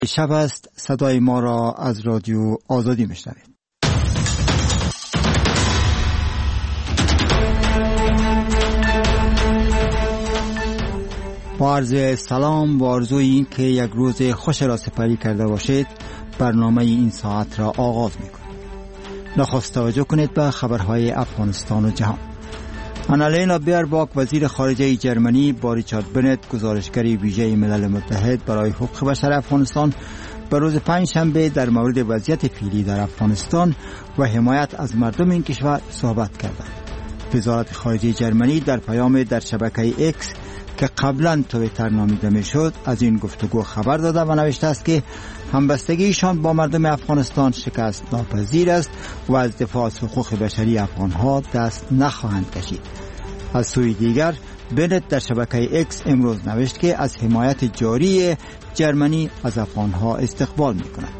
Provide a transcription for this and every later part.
شب است، صدای ما را از رادیو آزادی میشنوید. با عرض سلام و آرزوی این که یک روز خوش را سپری کرده باشید، برنامه این ساعت را آغاز میکنیم. نخست توجه کنید به خبرهای افغانستان و جهان. آنالینا بیرباک وزیر خارجه جرمنی با ریچارد بنت گزارشگر ویژه ملل متحد برای حقوق بشر افغانستان به روز پنجشنبه در مورد وضعیت فعلی در افغانستان و حمایت از مردم این کشور صحبت کردند. وزارت خارجه جرمنی در پیام در شبکه اکس که قبلا توییتر نامیده میشد از این گفتگو خبر داده و نوشته است که همبستگیشان با مردم افغانستان شکست ناپذیر است و از دفاع از حقوق بشری افغانها دست نخواهند کشید. از سوی دیگر بنت در شبکه اکس امروز نوشت که از حمایت جاری جرمنی از افغانها استقبال می‌کند.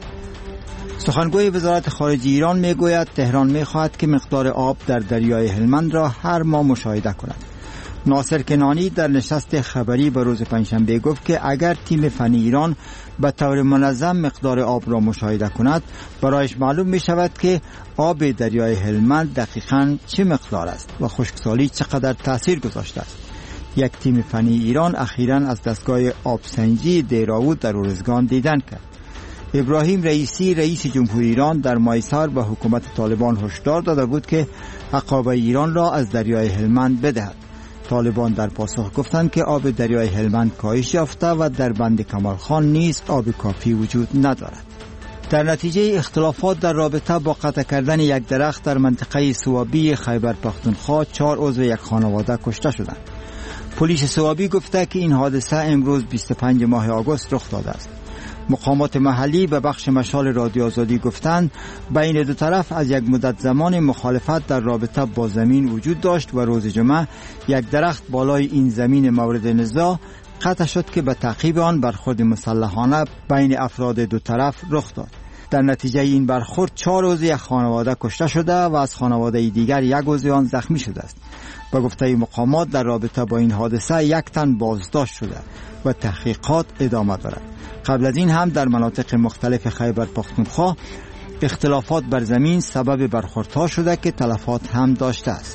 سخنگوی وزارت خارجه ایران میگوید تهران می‌خواهد که مقدار آب در دریای هلمند را هر ماه مشاهده کند. ناصر کنانی در نشست خبری به روز پنجشنبه گفت که اگر تیم فنی ایران به طور منظم مقدار آب را مشاهده کند، برایش معلوم می شود که آب دریای هلمند دقیقاً چه مقدار است و خشکسالی چقدر تأثیر گذاشته است. یک تیم فنی ایران اخیراً از دستگاه آبسنجی دیراود در ارزگان دیدن کرد. ابراهیم رئیسی رئیس جمهوری ایران در مایسار به حکومت طالبان هشدار داده بود که عقابه ایران را از دریای هلمند بدهد. طالبان در پاسخ گفتند که آب دریای هلمند کاهش یافته و در بند کمال خان نیز آب کافی وجود ندارد. در نتیجه اختلافات در رابطه با قطع کردن یک درخت در منطقه سوابی خیبر پختونخوا 4 عضو یک خانواده کشته شدند. پلیس سوابی گفته که این حادثه امروز 25 ماه آگوست رخ داده است. مقامات محلی به بخش مشال رادیو آزادی گفتند بین دو طرف از یک مدت زمان مخالفت در رابطه با زمین وجود داشت و روز جمعه یک درخت بالای این زمین مورد نزاع قطع شد که به تعقیب آن برخورد مسلحانه بین افراد دو طرف رخ داد. در نتیجه این برخورد 4 عضو یک خانواده کشته شده و از خانواده دیگر 1 عضو آن زخمی شده است. به گفته مقامات در رابطه با این حادثه 1 تن بازداشت شده و تحقیقات ادامه دارد. قبل از این هم در مناطق مختلف خیبر پختونخوا اختلافات بر زمین سبب برخوردها شده که تلفات هم داشته است.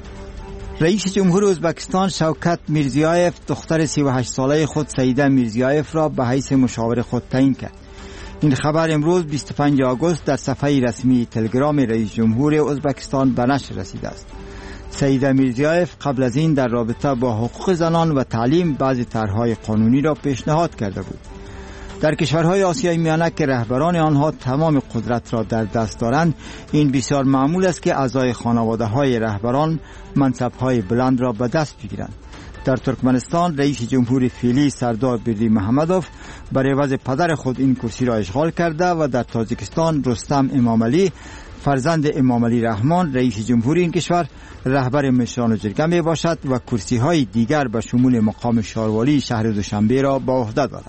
رئیس جمهور ازبکستان شوکت میرزیایف دختر 38 ساله خود سیده میرزیایف را به حیث مشاور خود تعیین کرد. این خبر امروز 25 آگوست در صفحه رسمی تلگرام رئیس جمهور ازبکستان به نشر رسیده است. سیده میرزیایف قبل از این در رابطه با حقوق زنان و تعلیم بعضی طرح‌های قانونی را پیشنهاد کرده بود. در کشورهای آسیای میانه که رهبران آنها تمام قدرت را در دست دارند، این بسیار معمول است که اعضای خانواده‌های رهبران منصب‌های بلند را به دست بگیرند. در ترکمنستان رئیس جمهور فعلی سردار بیردی محمدوف برای عوض پدر خود این کرسی را اشغال کرده و در تاجیکستان رستم امامعلی فرزند امامعلی رحمان رئیس جمهور این کشور رهبر مشران جرگه می باشد و کرسی‌های دیگر به شمول مقام شاروالی شهر دوشنبه را به عهده دارد.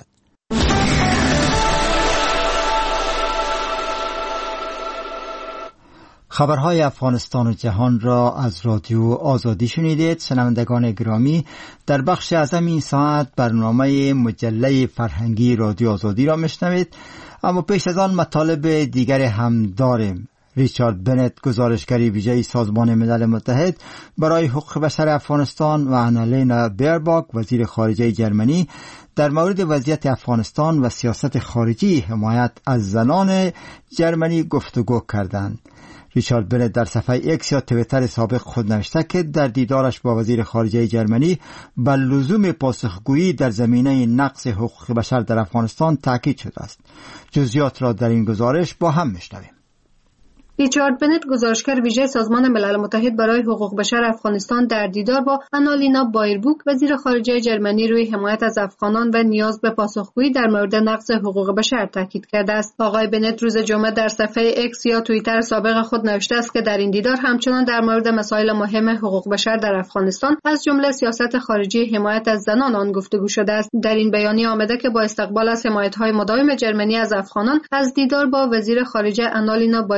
خبرهای افغانستان و جهان را از رادیو آزادی شنیدید. شنوندگان گرامی، در بخش اعظم این ساعت برنامه مجله فرهنگی رادیو آزادی را میشنوید، اما پیش از آن مطالب دیگر هم داریم. ریچارد بنت گزارشگر ویژه سازمان ملل متحد برای حقوق بشر افغانستان و آنالینا بیرباک وزیر خارجه جرمنی در مورد وضعیت افغانستان و سیاست خارجی حمایت از زنان جرمنی گفتگو کردند. ریچارد بنت در صفحه اکس یا توییتر سابق خود نوشته که در دیدارش با وزیر خارجه جرمنی بر لزوم پاسخگویی در زمینه نقض حقوق بشر در افغانستان تاکید شده است. جزئیات را در این گزارش با هم میشنویم. ریچارد بنت گزارشگر ویژه سازمان ملل متحد برای حقوق بشر افغانستان در دیدار با آنالینا بایربوک وزیر خارجه جرمنی روی حمایت از افغانان و نیاز به پاسخگویی در مورد نقض حقوق بشر تاکید کرده است. آقای بنت روز جمعه در صفحه اکس یا توییتر سابق خود نوشته است که در این دیدار همچنان در مورد مسائل مهم حقوق بشر در افغانستان از جمله سیاست خارجی حمایت از زنان آن گفتگو شده است. در این بیانیه آمده که با استقبال از حمایت‌های مداوم جرمنی از افغانان از دیدار با وزیر خارجه آنالینا بایربوک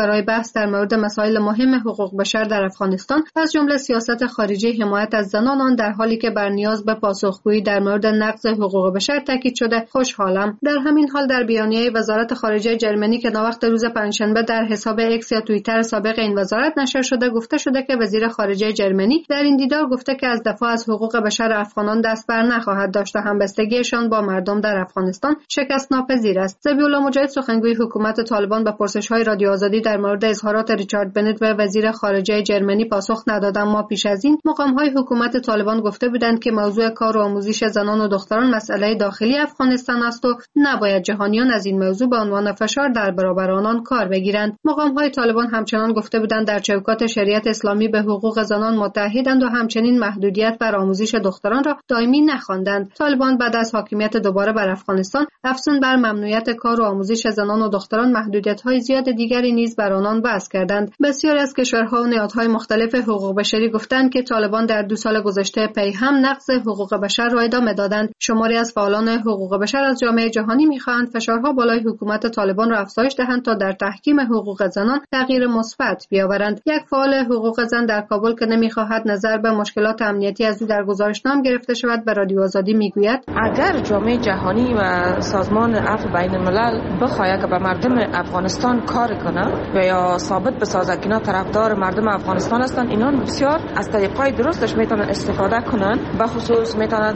برای بحث در مورد مسائل مهم حقوق بشر در افغانستان، از جمله سیاست خارجی حمایت از زنان آن در حالی که بر نیاز به پاسخگویی در مورد نقض حقوق بشر تاکید شده، خوشحالم. در همین حال در بیانیه وزارت خارجه جرمنی که ناوقت روز پنجشنبه در حساب اکس یا توییتر سابق این وزارت نشر شده، گفته شده که وزیر خارجه جرمنی در این دیدار گفته که از دفاع از حقوق بشر افغانان دست بر نخواهد داشت و همبستگیشان با مردم در افغانستان شکست ناپذیر است. ذبیح الله مجاهد سخنگوی حکومت طالبان به پرسش‌های رادیو آزادی در مورد اظهارات ریچارد بنت و وزیر خارجه جرمنی پاسخ نداد، اما پیش از این مقام‌های حکومت طالبان گفته بودند که موضوع کار و آموزش زنان و دختران مسئله داخلی افغانستان است و نباید جهانیان از این موضوع به عنوان فشار در برابر آنان کار بگیرند. مقام‌های طالبان همچنان گفته بودند در چوکات شریعت اسلامی به حقوق زنان متحدند و همچنین محدودیت بر آموزش دختران را دائمی نخواندند. طالبان بعد از حاکمیت دوباره بر افغانستان افزون بر ممنوعیت کار و آموزش زنان و دختران محدودیت‌های زیاد دیگری نیز بر آنان وضع کردند. بسیاری از کشورها و نهادهای مختلف حقوق بشری گفتند که طالبان در 2 سال گذشته پی هم نقض حقوق بشر را ادامه دادند. شماری از فعالان حقوق بشر از جامعه جهانی می‌خواهند فشارها بالای حکومت طالبان را افزایش دهند تا در تحکیم حقوق زنان تغییر مثبت بیاورند. یک فعال حقوق زن در کابل که نمی‌خواهد نظر به مشکلات امنیتی از او در گزارشنامه گرفته شود به رادیو آزادی میگوید: اگر جامعه جهانی و سازمان عفو بین الملل بخواهد که به مردم افغانستان کار کنه و یا ثابت بسازه که اینا طرفدار مردم افغانستان هستند، اینا بسیار از طریقای درستش میتونن استفاده کنن. به خصوص میتونن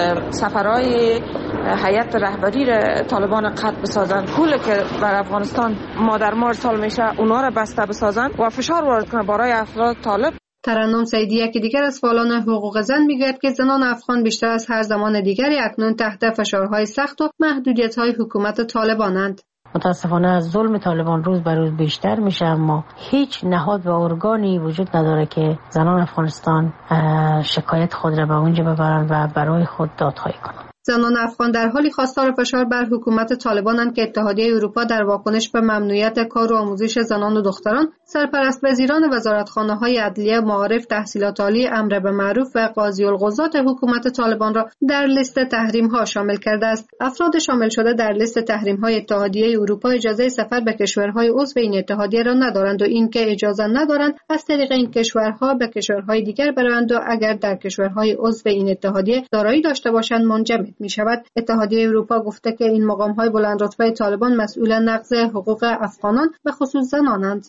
سفرهای هیئت رهبری طالبان قطع بسازن، پول که بر افغانستان مادر مار سال میشه اونا را بسته بسازن و فشار وارد کنن برای افراد طالب. ترنم سیدی یکی دیگر از فعالان حقوق زن میگوید که زنان افغان بیشتر از هر زمان دیگری اکنون تحت فشارهای سخت و محدودیت‌های حکومت طالبانند. متاسفانه از ظلم طالبان روز به روز بیشتر میشه، اما هیچ نهاد و ارگانی وجود نداره که زنان افغانستان شکایت خود را به اونجا ببرند و برای خود دادخواهی کنند. زنان افغان در حالی خواستار فشار بر حکومت طالبانند که اتحادیه اروپا در واکنش به ممنوعیت کار و آموزش زنان و دختران سرپرست وزیران وزارتخانه‌های عدلیه، معارف، تحصیلات عالی، امر به معروف و قاضی القضات حکومت طالبان را در لیست تحریم‌ها شامل کرده است. افراد شامل شده در لیست تحریم‌های اتحادیه اروپا اجازه سفر به کشورهای عضو این اتحادیه را ندارند و اینکه اجازه ندارند از طریق این کشورها به کشورهای دیگر بروند و اگر در کشورهای عضو این اتحادیه دارایی داشته باشند منجمد می‌شود. اتحادیه اروپا گفته که این مقام‌های بلندرتبه طالبان مسئول نقض حقوق افغانان به خصوص زنانند.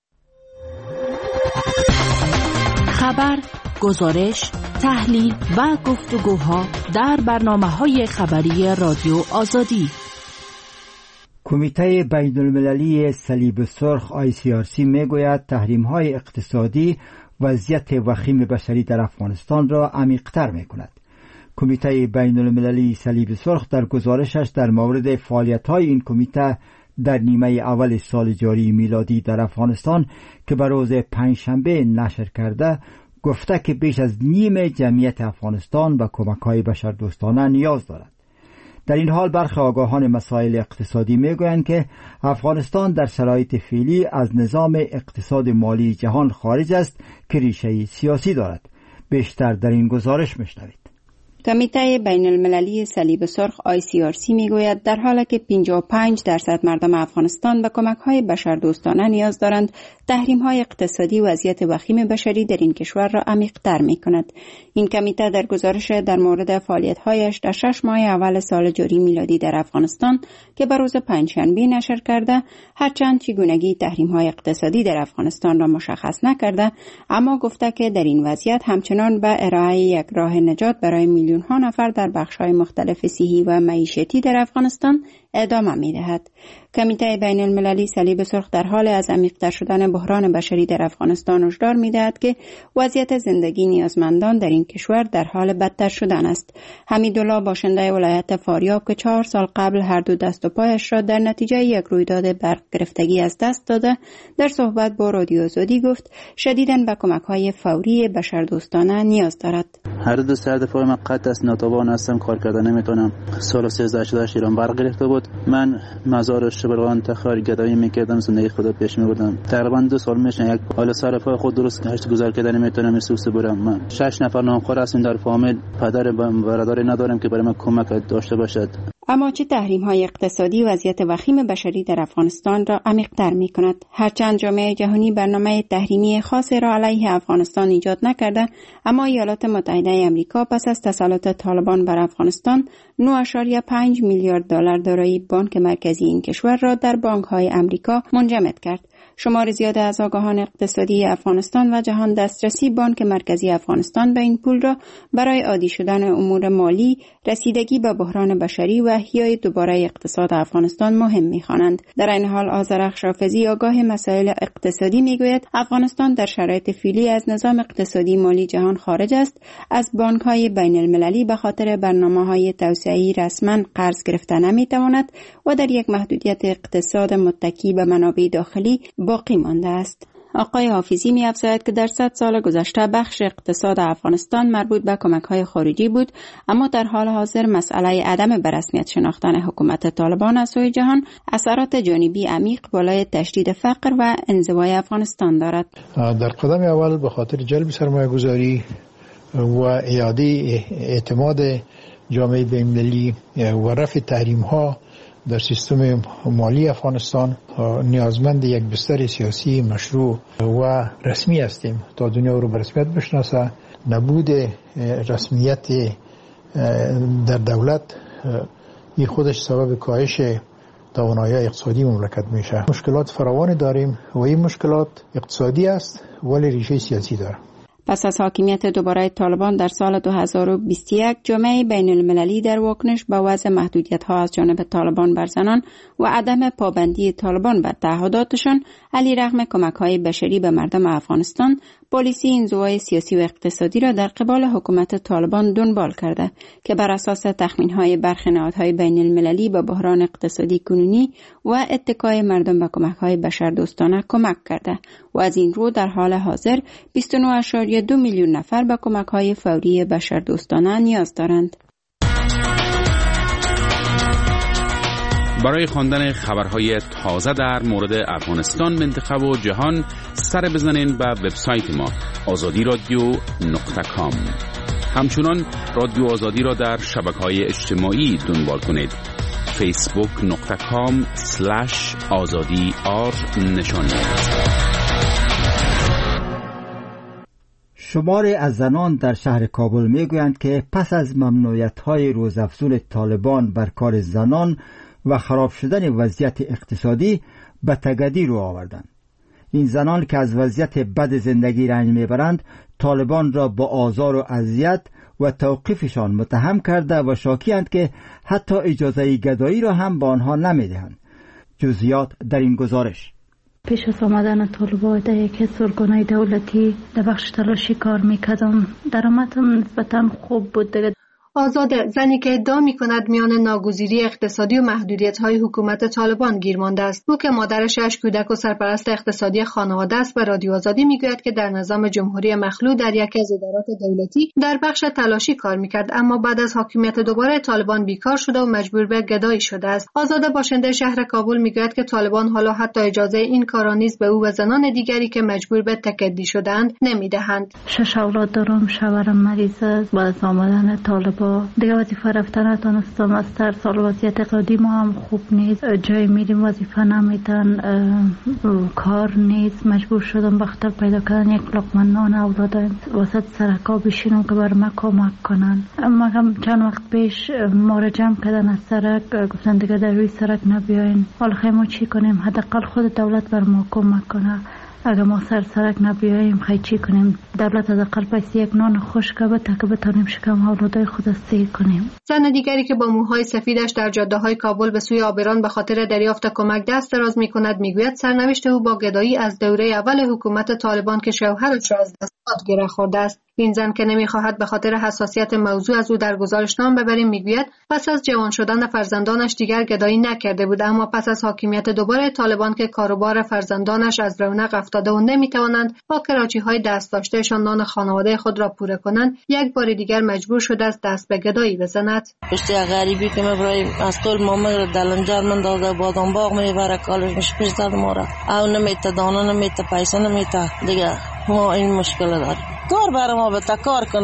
خبر، گزارش، تحلیل و گفتگوها در برنامه‌های خبری رادیو آزادی. کمیته بین‌المللی صلیب سرخ ICRC میگوید تحریم‌های اقتصادی وضعیت وخیم بشری در افغانستان را عمیق‌تر می‌کند. کمیته بین‌المللی صلیب سرخ در گزارشش در مورد فعالیت‌های این کمیته در نیمه اول سال جاری میلادی در افغانستان که به روز پنجشنبه نشر کرده گفته که بیش از نیم جمعیت افغانستان به کمک‌های بشردوستانه نیاز دارد. در این حال برخی آگاهان مسائل اقتصادی میگویند که افغانستان در شرایط فعلی از نظام اقتصاد مالی جهان خارج است که ریشه سیاسی دارد. بیشتر در این گزارش میشنوید. کمیته بین المللی صلیب سرخ ICRC میگوید در حالی که 55% مردم افغانستان به کمک‌های بشردوستانه نیاز دارند، تحریم‌های اقتصادی وضعیت وخیم بشری در این کشور را عمیق‌تر می‌کند. این کمیته در گزارش در مورد فعالیت‌هایش در 6 ماه اول سال جاری میلادی در افغانستان که به روز پنجشنبه نشر کرده، هرچند چگونگی تحریم‌های اقتصادی در افغانستان را مشخص نکرده، اما گفته که در این وضعیت همچنان به ارائه یک راه نجات برای میلیون‌ها نفر در بخش‌های مختلف صحی و معیشتی در افغانستان ادامه می‌دهد. کمیته بین المللی صلیب سرخ در حال از عمیق‌تر شدن بحران بشری در افغانستان هشدار می‌دهد که وضعیت زندگی نیازمندان در این کشور در حال بدتر شدن است. حمیدالله باشنده ولایت فاریاب که 4 سال قبل هر دو دست و پایش را در نتیجه یک رویداد برق گرفتگی از دست داده، در صحبت با رادیو آزادی گفت شدیداً به کمک‌های فوری بشردوستانه نیاز دارد. هر دو سر دفاع من قطع است، ناتوان هستم، کار کردن نمیتونم. سال 1388 ایران برق گرفته بود. من مزار شبرغان تخار گدایی میکردم، زندگی خدا پیش میبردم. تقریبا 2 سال میشه یک حال سر پای خود درست هشت گذار کردن نمیتونم، مسوس برم. من 6 نفر نامخوار هستیم در فامیل، پدر و برادری ندارم که برای من کمک داشته باشد. اما چه تحریم‌های اقتصادی وضعیت وخیم بشری در افغانستان را عمیق‌تر می‌کند. هرچند جامعه جهانی برنامه تحریمی خاصی را علیه افغانستان ایجاد نکرده، اما ایالات متحده آمریکا پس از تسلط طالبان بر افغانستان 9.5 میلیارد دلار دارایی بانک مرکزی این کشور را در بانک‌های آمریکا منجمد کرد. شمار زیاد از آگاهان اقتصادی افغانستان و جهان دسترسی بانک مرکزی افغانستان به این پول را برای عادی شدن امور مالی، رسیدگی به بحران بشری و احیای دوباره اقتصاد افغانستان مهم می‌خوانند. در این حال آذرخش رافضی آگاه مسائل اقتصادی می‌گوید افغانستان در شرایط فعلی از نظام اقتصادی مالی جهان خارج است، از بانک‌های بین‌المللی به خاطر برنامه‌های توسعه‌ای رسما قرض گرفته نمی‌تواند و در یک محدودیت اقتصاد متکی به منابع داخلی باقی مانده است. آقای حافظی می‌افزاید که در 100 سال گذشته بخش اقتصاد افغانستان مربوط به کمک‌های خارجی بود، اما در حال حاضر مسئله عدم برسمیت شناختن حکومت طالبان از سوی جهان اثرات جانبی عمیق بالای تشدید فقر و انزوای افغانستان دارد. در قدم اول به خاطر جلب سرمایه‌گذاری و اعاده اعتماد جامعه بین‌المللی و رفع تحریم‌ها در سیستم مالی افغانستان نیازمند یک بستر سیاسی مشروع و رسمی هستیم تا دنیا رو به رسمیت بشناسه. نبود رسمیت در دولت این خودش سبب کاهش توانایی اقتصادی مملکت میشه. مشکلات فراوانی داریم و این مشکلات اقتصادی است ولی ریشه سیاسی داره. پس از حاکمیت دوباره طالبان در سال 2021 جامعه بین المللی در واکنش به وضع محدودیت‌ها از جانب طالبان بر زنان و عدم پابندی طالبان بر تعهداتشان علیرغم کمک‌های بشری به مردم افغانستان، پالیسی انزوای سیاسی و اقتصادی را در قبال حکومت طالبان دنبال کرده که بر اساس تخمین‌های برخی نهادهای بین المللی به بحران اقتصادی کنونی و اتکای مردم به کمک‌های بشردوستانه کمک کرده و از این رو در حال حاضر 29.2 میلیون نفر به کمک‌های فوری بشردوستانه نیاز دارند. برای خواندن خبرهای تازه در مورد افغانستان، منطقه و جهان سر بزنین به وبسایت ما azadi.radio.com. همچنان رادیو آزادی را در شبکه‌های اجتماعی دنبال کنید. facebook.com/azadi_r نشانید. شماری از زنان در شهر کابل میگویند که پس از ممنوعیت‌های روزافزون طالبان بر کار زنان و خراب شدن وضعیت اقتصادی به تگدی رو آوردند. این زنان که از وضعیت بد زندگی رنج میبرند، طالبان را با آزار و اذیت و توقیفشان متهم کرده و شاکی‌اند که حتی اجازه گدایی را هم به آنها نمیدهند. جزئیات در این گزارش. پیش از آمدن طالبان در یک سرگانه دولتی در بخش تلاشی کار میکردم. درآمدم نسبتاً خوب بود دیگه. آزاده، زنی که ادعا می‌کند میان ناگزیری اقتصادی و محدودیت‌های حکومت طالبان گیر مانده است. او که مادر 6 کودک و سرپرست اقتصادی خانواده است و رادیو آزادی میگوید که در نظام جمهوری مخلوع در یکی از ادارات دولتی در بخش تلاشی کار می‌کرد، اما بعد از حاکمیت دوباره طالبان بیکار شده و مجبور به گدایی شده است. آزاده باشنده شهر کابل میگوید که طالبان حالا حتی اجازه این کارا نیز به او و زنان دیگری که مجبور به تکدی شده‌اند نمی‌دهند. 6 اولاد دارم، شوهرم مریض است. بعد از آمدن طالبان دیگه وظیفه رفتن نتونستم. از سر سال وضعیت اقتصادی ما هم خوب نیست، جای میریم وظیفه نمیدن، کار نیست، مجبور شدم بخاطر پیدا کردن یک لقمه نان اولادم وسط سرکا بشینم که بر ما کمک کنن. اما چند وقت پیش ما را جمع کردن از سرک، گفتن دیگه در روی سرک نبیاین. حالا خیلی ما چی کنیم؟ حداقل خود دولت بر ما کمک کنه. اگر ما سرک نبیاییم خیلی چی کنیم؟ دولت حداقل پیسه یک نان خشک بده که بتونیم شکم اولادای خود سیر کنیم. زن دیگری که با موهای سفیدش در جاده‌های کابل به سوی آبران به خاطر دریافت کمک دست دراز می‌کند میگوید سرنوشت او با گدایی از دوره اول حکومت طالبان که شوهرش را از دست داد گره خورده است. این زن که نمی‌خواهد به خاطر حساسیت موضوع از او در گزارش نام ببریم میگوید پس از جوان شدن فرزندانش دیگر گدایی نکرده بود، اما پس از حاکمیت دوباره طالبان که کاروبار فرزندانش از رونق افتاده و نمی‌توانند با کراچی‌های دست داشتهشان نان خانواده خود را پوره کنند، یک بار دیگر مجبور شده است دست به گدایی بزند. پشت غریبی که مبرای از طول ماما دلنجر من داده بادام باغ میبره کالش میشه زد ما را او نمیته دانه نمیته پیسه نمیته دیگه ما این مشکل داریم. کار برای ما بتا کار کنه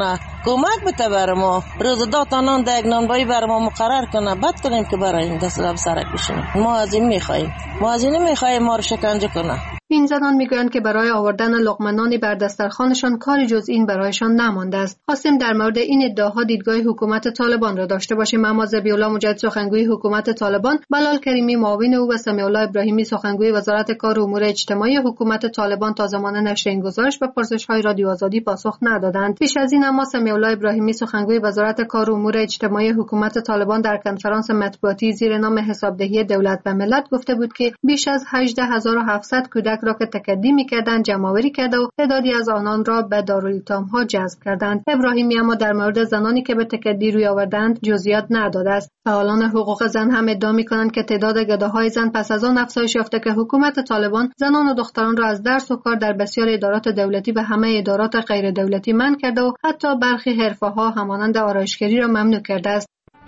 کمک بده بر ما، روز داتانان دیگ نانبایی بر ما مقرر کنه، بعد کنیم که براییم دست به سرک بشینیم. ما از این میخواهیم، ما از این نمیخواهیم ما رو شکنجه کنه. این زنان میگویند که برای آوردن لقمه بر دسترخوانشان کاری جز این برایشان نمانده است. خواستیم در مورد این ادعاها دیدگاه حکومت طالبان را داشته باشیم، اما ذبیح‌الله مجاهد سخنگوی حکومت طالبان، بلال کریمی معاون او و سمیع الله ابراهیمی سخنگوی وزارت کار و امور اجتماعی حکومت طالبان تا زمان نشر این گزارش به پرسش‌های رادیو آزادی پاسخ ندادند. پیش از این اما سمیع الله ابراهیمی سخنگوی وزارت کار و امور اجتماعی حکومت طالبان در کنفرانس مطبوعاتی زیر نام حسابدهی دولت به ملت گفته بود که بیش از 18700 کودک را که تکدی می‌کردند جمع‌آوری کرده و تعدادی از آنان را به دارالایتام‌ها جذب کردند. ابراهیمی اما در مورد زنانی که به تکدی روی آوردند جزئیات نداده است. فعالان حقوق زن هم ادعا می‌کنند که تعداد گداهای زن پس از آن افزایش یافته که حکومت طالبان زنان و دختران را از درس و کار در بسیار ادارات دولتی و همه ادارات غیر دولتی منع کرده و حتی برخی حرفه‌ها همانند آرایشگری را ممنوع کرده است.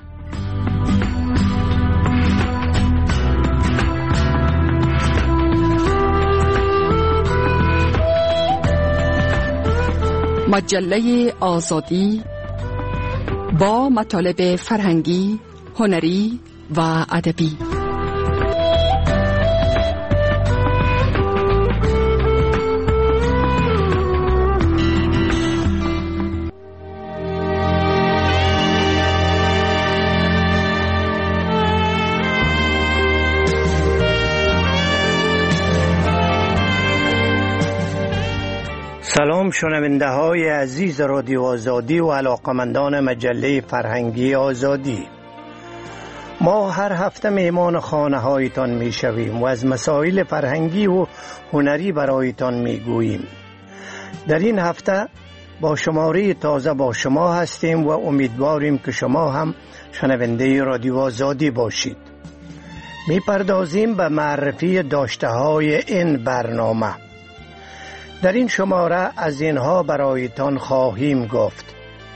مجله آزادی با مطالب فرهنگی، هنری و ادبی. سلام شنونده های عزیز رادیو آزادی و علاقمندان مجله فرهنگی آزادی. ما هر هفته میمان خانه هایتان می شویم و از مسائل فرهنگی و هنری برایتان می گوییم. در این هفته با شماره تازه با شما هستیم و امیدواریم که شما هم شنونده رادیو آزادی باشید. می پردازیم به معرفی داشته های این برنامه. در این شماره از اینها برایتان خواهیم گفت.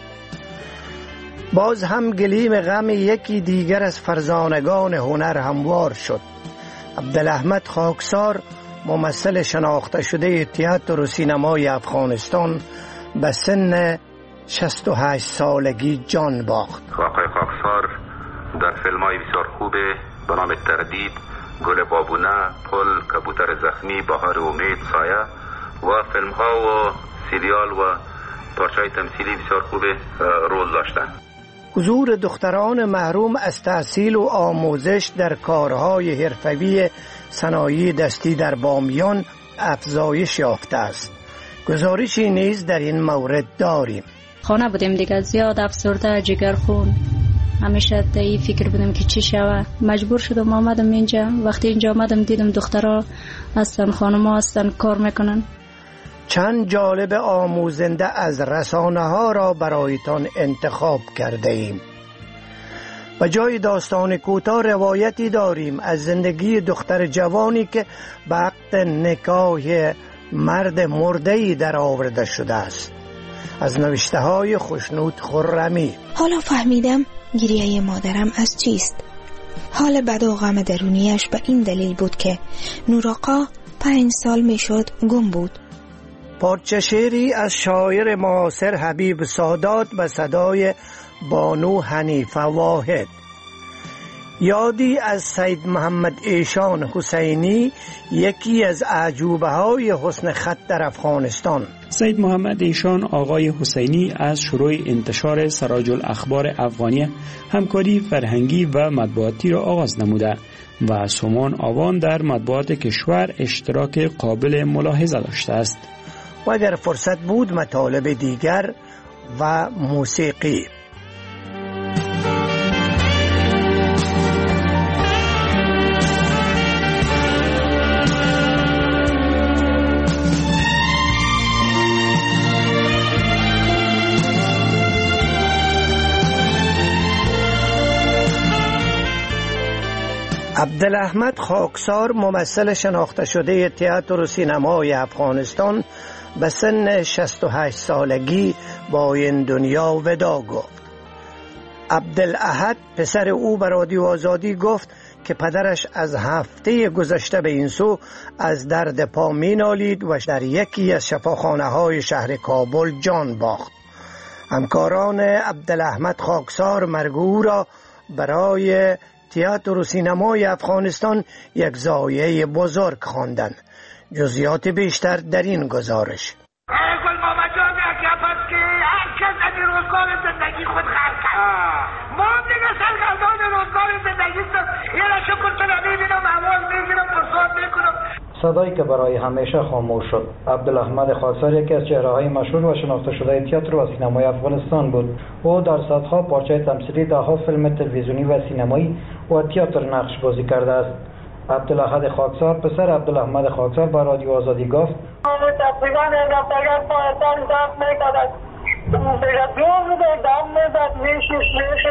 باز هم گلیم غم یکی دیگر از فرزانگان هنر هموار شد. عبدالاحمد خاکسار، ممثل شناخته شده تئاتر و سینمای افغانستان، به سن 68 سالگی جان باخت. آقای خاکسار در فیلم‌های بسیار خوبه به نام تردید، گل بابونه، پل، کبوتر زخمی، بهار امید، سایه و فیلم ها و سریال و پارچه‌های تمثیلی بسیار خوب رول داشتن. حضور دختران محروم از تحصیل و آموزش در کارهای حرفه‌ای صنایع دستی در بامیان افزایش یافته است. گزارشی نیز در این مورد داریم. خانه بودیم دیگه، زیاد افسرده، جگرخون، همیشه در این فکر بودم که چی شوه. مجبور شدم آمدم اینجا. وقتی اینجا آمدم دیدم دخترها هستن، خانم‌ها هستن، کار میکنن. چند جالب آموزنده از رسانه ها را برایتان انتخاب کرده ایم. و جای داستان کوتاه روایتی داریم از زندگی دختر جوانی که به عقد نکاح مرد مرده‌ای در آورده شده است. از نوشته های خوشنود خرمی. حالا فهمیدم گریه مادرم از چیست. حال بد و غم درونیش به این دلیل بود که نورآقا 5 سال میشد گم بود. پارچه شعری از شاعر معاصر حبیب سادات به صدای بانو حنیفه واحد. یادی از سید محمد ایشان حسینی، یکی از اعجوبه های حسن خط در افغانستان. سید محمد ایشان آقای حسینی از شروع انتشار سراج الاخبار افغانی همکاری فرهنگی و مطبوعاتی را آغاز نموده و سومان آوان در مطبوعات کشور اشتراک قابل ملاحظه داشته است. و اگر فرصت بود مطالب دیگر و موسیقی. عبدالاحمد خاکسار، ممثل شناخته شده تئاتر و سینمای افغانستان، به سن 68 سالگی با این دنیا وداع گفت. عبدالاحد پسر او به رادیو آزادی گفت که پدرش از هفته گذشته به این سو از درد پا می نالید و در یکی از شفاخانه های شهر کابل جان باخت. همکاران عبدالاحمد خاکسار مرگو را برای تئاتر و سینمای افغانستان یک ضایعه بزرگ خواندند. جزئیات بیشتر در این گزارش. زندگی خود خلق کرد. ما دیگه سرگردان روزگار زندگی است. یه را شکر کنم میبینم احوال میگیرم فرصت میکنم. صدایی که برای همیشه خاموش شد. عبدالاحمد خاکسار یکی از چهره‌های مشهور و شناخته شده تئاتر و سینمای افغانستان بود. او در صدها پارچه تمثیلی، ده‌ها فیلم تلویزیونی و سینمایی و تئاتر نقش بازی کرده است. عبدالاحد خاکسار پسر عبدالاحمد خاکسار به رادیو آزادی گفت: تقریبا رفتگان پایتان دست میکرد. دیگه دور بوده دم میداد میشیش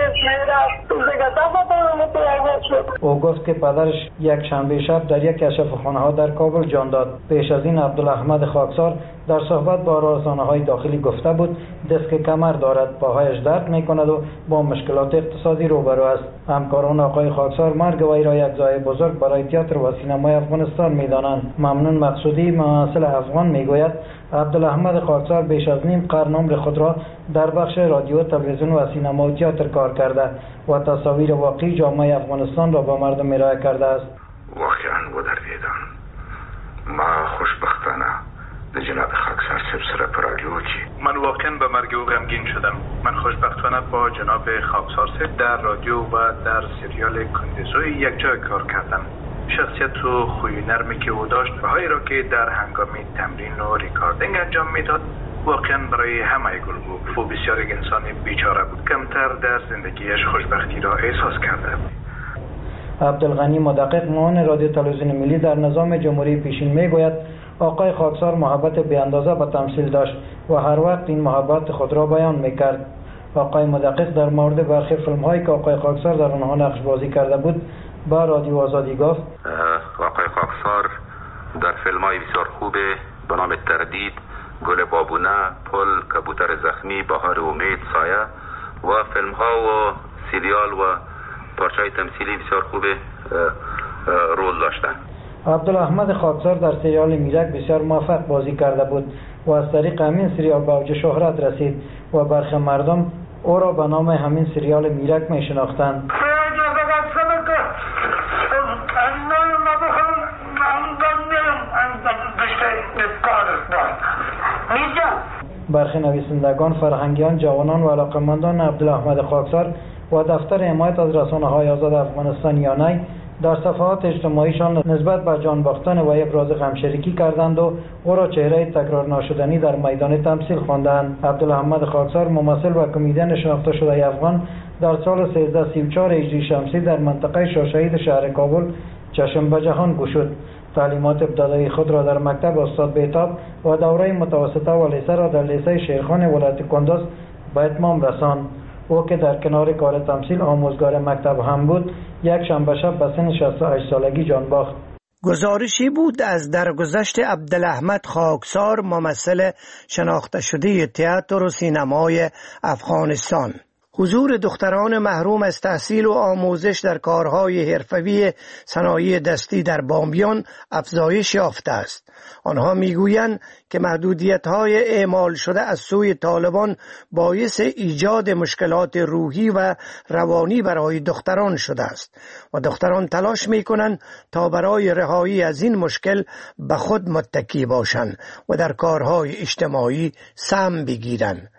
او گفت که پدرش یک شنبه شب در یک از شفاخانه‌ها در کابل جان داد. پیش از این عبدالاحمد خاکسار در صحبت با رسانه‌های داخلی گفته بود دست کمر دارد، پاهایش درد می‌کند و با مشکلات اقتصادی روبرو است. همکاران آقای خاکسار مرگ وی را یک ضایعه بزرگ برای تئاتر و سینمای افغانستان می‌دانند. ممنون مقصودی ممثل افغان می‌گوید عبدالاحمد خاکسار بیش از نیم قرن عمر خود را در بخش رادیو، تلویزیون و سینما و تئاتر کار کرده و تصاویر واقعی جامعه افغانستان را به مردم ارائه کرده است. واقعا بدردیدم. ما خوشبختانه به جناب خاکسار صاحب سره پر رادیو کی من واقعا به مرگ او غمگین شدم. من خوشبختانه با جناب خاکسار صاحب در رادیو و در سریال کندزوی یک جای کار کردم. شخصیت و خوی نرمی که او داشت و هایی را که در هنگام تمرین و ریکاردینگ انجام میداد واقعا برای همه گل بود. او بسیار یک انسان بیچاره بود. کمتر در زندگیش خوشبختی را احساس کرده بود. عبدالغنی مدقق معاون رادیو تلویزیون ملی در نظام جمهوری پیشین میگوید آقای خاکسار محبت بی اندازه به تمثیل داشت و هر وقت این محبت خود را بیان میکرد. آقای مدقق در مورد برخی فیلم هایی که آقای خاکسار در آنها نقش بازی کرده بود با رادیو آزادی گفت: آقای خاکسار در فیلم های بسیار خوبه به نام تردید، گل بابونه، پل، کبوتر زخمی، بهار امید، سایه و فیلم ها و سریال و پارچه تمثیلی بسیار خوبه رول داشتن. عبدالاحمد خاکسار در سریال میرک بسیار موفق بازی کرده بود و از طریق همین سریال به اوج شهرت رسید و برخی مردم او را به نام همین سریال میرک می شناختند. برخی نویسندگان، فرهنگیان، جوانان و علاقمندان عبدالاحمد خاکسار و دفتر حمایت از رسانه‌های آزاد افغانستان یانای در صفحات اجتماعیشان نسبت به جان باختن و یک راز غمشریکی کردند و او را چهره تکرار ناشدنی در میدان تمثیل خواندند. عبدالاحمد خاکسار ممثل و کمدین شناخته شده افغان در سال 1334 هجری شمسی در منطقه شاهشهید شهر کابل چشم به جهان گشود. تعلیمات ابتدایی خود را در مکتب استاد بیتاب و دوره متوسطه و لیسه را در لیسه شیرخان ولایت کندز به اتمام رساند. او که در کنار کار تمثیل آموزگار مکتب هم بود، یک شنبه شب به سن 68 سالگی جان باخت. گزارشی بود از درگذشت عبدالاحمد خاکسار، ممثل شناخته شده تئاتر و سینمای افغانستان. حضور دختران محروم از تحصیل و آموزش در کارهای حرفه‌ای صنایع دستی در بامیان افزایش یافته است. آنها میگویند که محدودیت‌های اعمال شده از سوی طالبان باعث ایجاد مشکلات روحی و روانی برای دختران شده است و دختران تلاش می‌کنند تا برای رهایی از این مشکل به خود متکی باشند و در کارهای اجتماعی سهم بگیرند.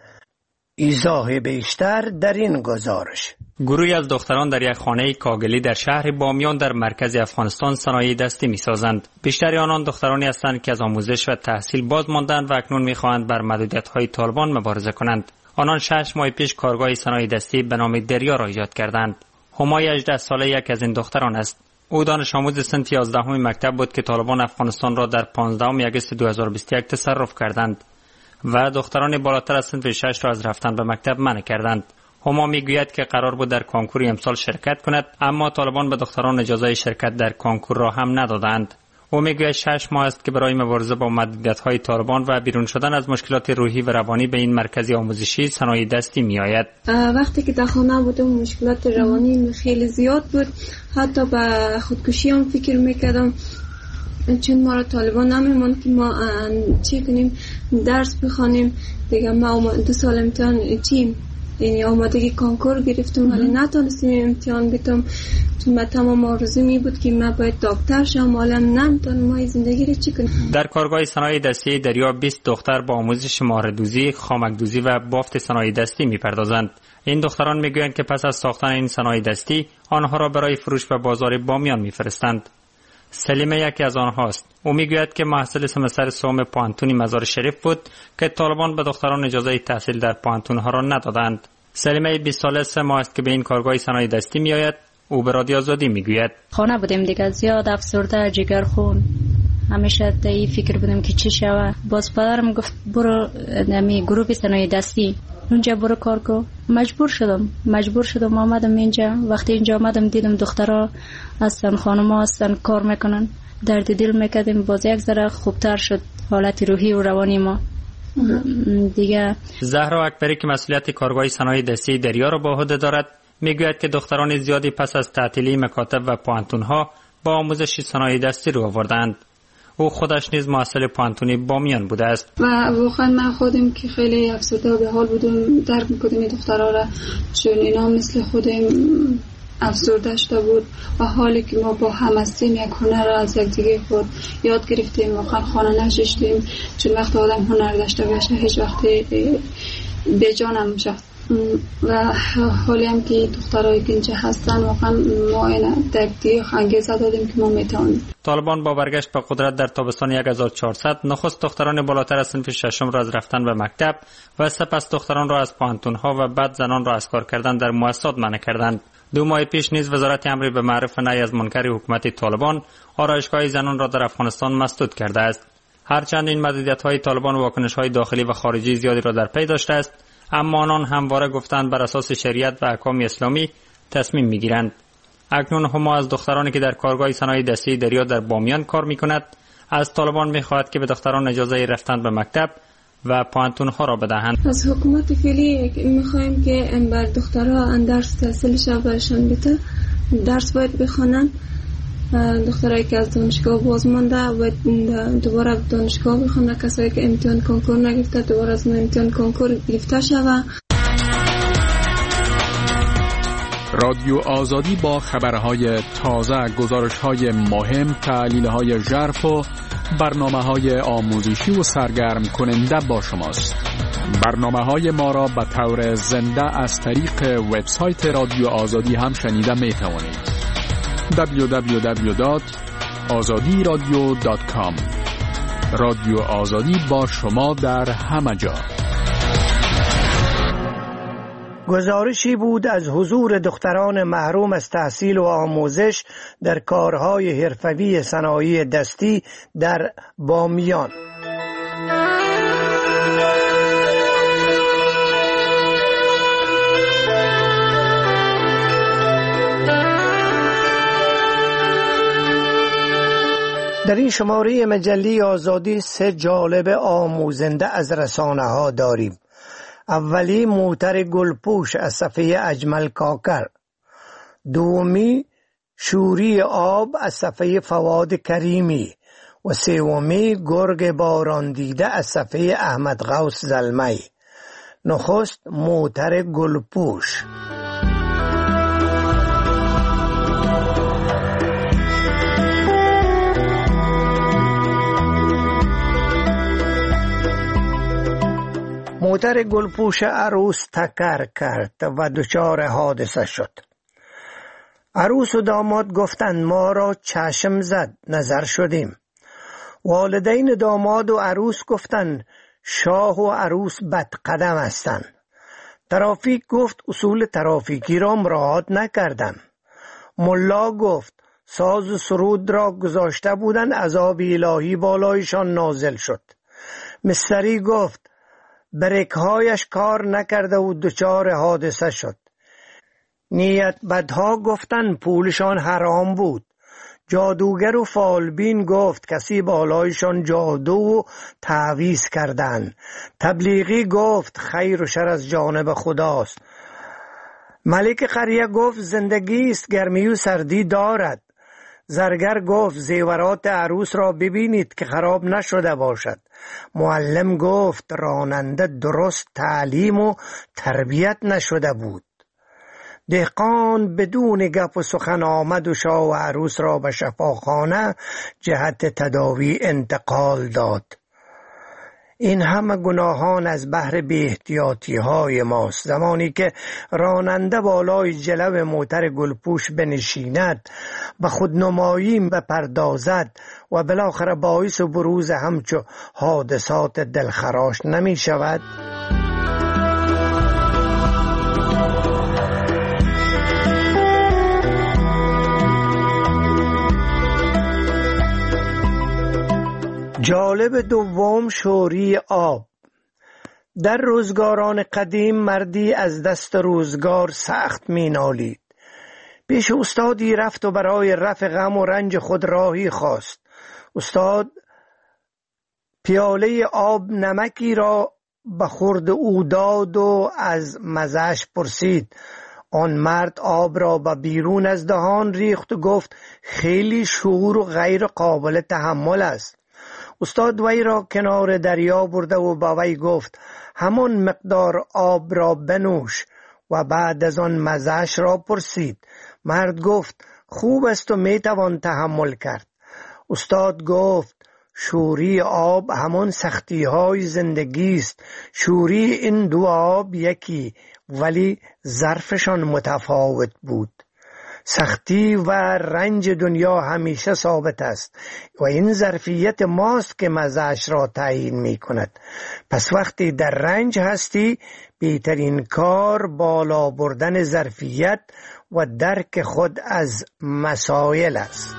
ایضاح بیشتر در این گزارش. گروهی از دختران در یک خانه کاگلی در شهر بامیان در مرکز افغانستان صنایع دستی می‌سازند. بیشتر آنان دخترانی هستند که از آموزش و تحصیل باز ماندند و اکنون می‌خواهند بر محدودیت‌های طالبان مبارزه کنند. آنان 6 ماه پیش کارگاه صنایع دستی به نام دریا را ایجاد کردند. همای 18 ساله یک از این دختران است. او دانش آموز سنف 11 مکتب بود که طالبان افغانستان را در 15 آگوست 2021 تصرف کردند و دختران بالاتر از صنف 6 را از رفتن به مکتب منع کردند. هما میگوید که قرار بود در کنکور امسال شرکت کند، اما طالبان به دختران اجازه شرکت در کنکور را هم ندادند. او میگوید 6 ماه است که برای مبارزه با محدودیت‌های طالبان و بیرون شدن از مشکلات روحی و روانی به این مرکز آموزشی صنایع دستی میآید. وقتی که در خانه بودم مشکلات روانی خیلی زیاد بود، حتی به خودکشی هم فکر میکردم. چون ما را طالبان نمیمون که ما چی کنیم، درس بخوانیم دیگه. ما 2 سال امتحان چیم، یعنی آمادگی کنکور گرفتم ولی نتونستم امتحان بدم، چون من تمام آرزو می بود که من باید دکتر شم، حالا نمیتونم. ما زندگی رو چی کنیم؟ در کارگاه صنایع دستی دریا 20 دختر با آموزش مهره‌دوزی، خامک‌دوزی و بافت صنایع دستی میپردازند. این دختران میگویند که پس از ساختن این صنایع دستی آنها را برای فروش به بازار بامیان میفرستند. سلیمه یکی از آنهاست. او میگوید که محصل سمستر سوم پانتونی مزار شریف بود که طالبان به دختران اجازه تحصیل در پانتونها را ندادند. سلیمه 20 ساله 3 ماه است که به این کارگاه صنایع دستی میآید. او به رادیو آزادی میگوید خانه بودیم دیگه، زیاد افسرده، جگرخون، همیشه در فکر بودیم که چی شوه. باز پدرم گفت برو نمی گروه صنایع دستی اونجا برو کار کو. مجبور شدم آمدم اینجا. وقتی اینجا آمدم دیدم دخترها هستن، خانم‌ها هستن، کار میکنن. درد دل میکردیم. باز یک ذره خوبتر شد حالت روحی و روانی ما دیگه. زهرا اکبری که مسئولیت کارگاه صنایع دستی دریا را به عهده دارد میگوید که دختران زیادی پس از تعطیلی مکاتب و پانتونها با آموزش صنایع دستی رو آوردند. او خودش نیز محصل پانتونی بامیان بوده است و واقعا من خودم که خیلی افسرده و به حال بودم، درک می‌کردم این دخترها را، چون اینا مثل خودم افسرده شده بود و حالی که ما با هم هستیم یک هنر را از یکدیگه خود یاد گرفتیم. واقعا خانه نشستیم، چون وقت آدم هنر داشته باشه هیچ وقت به جان نمیشه. و حالی هم که دخترایی که اینجا هستن واقعا ما اینا دیگه انگیزه دادیم که ما میتونیم. طالبان با برگشت به قدرت در تابستان 1400 نخست دختران بالاتر از صنف ششم را از رفتن به مکتب و سپس دختران را از پانتونها و بعد زنان را از کار کردن در مؤسسات منع کردند. 2 ماه پیش نیز وزارت امر به معروف نهی از منکر حکومت طالبان آرایشگاه زنان را در افغانستان مسدود کرده است. هرچند این محدودیت‌های طالبان واکنش‌های داخلی و خارجی زیادی را در پی داشته است، اما آنان همواره گفتند بر اساس شریعت و احکام اسلامی تصمیم میگیرند. اکنون هما از دخترانی که در کارگاه صنایع دستی دریا در بامیان کار میکند از طالبان میخواهد که به دختران اجازه رفتن به مکتب و پانتونها را بدهند. از حکومت فعلی میخوایم که بر دخترها درس تحصیلش برشان بده، درس باید بخوانن. دخترایی که از دانشگاه باز مانده و دوباره دانشگاه بخونه، کسایی که امتحان کنکور نگرفته دوباره از امتحان کنکور گرفته شوه. رادیو آزادی با خبرهای تازه، گزارش‌های مهم، تحلیل‌های ژرف و برنامه‌های آموزشی و سرگرم کننده با شماست. برنامه‌های ما را به طور زنده از طریق وبسایت رادیو آزادی هم شنیده می‌توانید. www.azadiradio.com. رادیو آزادی با شما در همه جا. گزارشی بود از حضور دختران محروم از تحصیل و آموزش در کارهای حرفه‌ای صنایع دستی در بامیان. در این شماره مجله آزادی 3 جالب آموزنده از رسانه ها داریم. اولی موتر گلپوش از صفحه اجمل کاکر، دومی شوری آب از صفحه فواد کریمی و سومی گرگ باران دیده از صفحه احمد غوث زلمی. نخست موتر گلپوش. موتر گلپوش عروس تکر کرد و دچار حادثه شد. عروس و داماد گفتند ما را چشم زد، نظر شدیم. والدین داماد و عروس گفتند شاه و عروس بدقدم هستند. ترافیک گفت اصول ترافیکی را مراعات نکردم. ملا گفت ساز و سرود را گذاشته بودند، عذاب الهی بالایشان نازل شد. مستری گفت بریک‌هایش کار نکرده و دچار حادثه شد. نیت بدها گفتن پولشان حرام بود. جادوگر و فالبین گفت کسی بالایشان جادو و تعویض کردن. تبلیغی گفت خیر و شر از جانب خداست. ملک قریه گفت زندگی است، گرمی و سردی دارد. زرگر گفت زیورات عروس را ببینید که خراب نشده باشد. معلم گفت راننده درست تعلیم و تربیت نشده بود. دهقان بدون گپ و سخن آمد و شاه و عروس را به شفاخانه جهت تداوی انتقال داد. این همه گناهان از بحر بی احتیاطی های ماست. زمانی که راننده بالای جلو موتر گلپوش بنشیند، به خودنمایی بپردازد و بالاخره باعث بروز همچو حادثات دلخراش نمی شود؟ جالب دوم، شوری آب. در روزگاران قدیم مردی از دست روزگار سخت می نالید. پیش استادی رفت و برای رفع غم و رنج خود راهی خواست. استاد پیاله آب نمکی را به خورد او داد و از مزه‌اش پرسید. آن مرد آب را به بیرون از دهان ریخت و گفت خیلی شور و غیر قابل تحمل است. استاد وی را کنار دریا برده و با وی گفت همان مقدار آب را بنوش و بعد از آن مزه‌اش را پرسید. مرد گفت خوب است و میتوان تحمل کرد. استاد گفت شوری آب همان سختی های زندگی است. شوری این دو آب یکی، ولی ظرفشان متفاوت بود. سختی و رنج دنیا همیشه ثابت است و این ظرفیت ماست که مزه‌اش را تعیین می کند. پس وقتی در رنج هستی، بهترین کار بالا بردن ظرفیت و درک خود از مسائل است.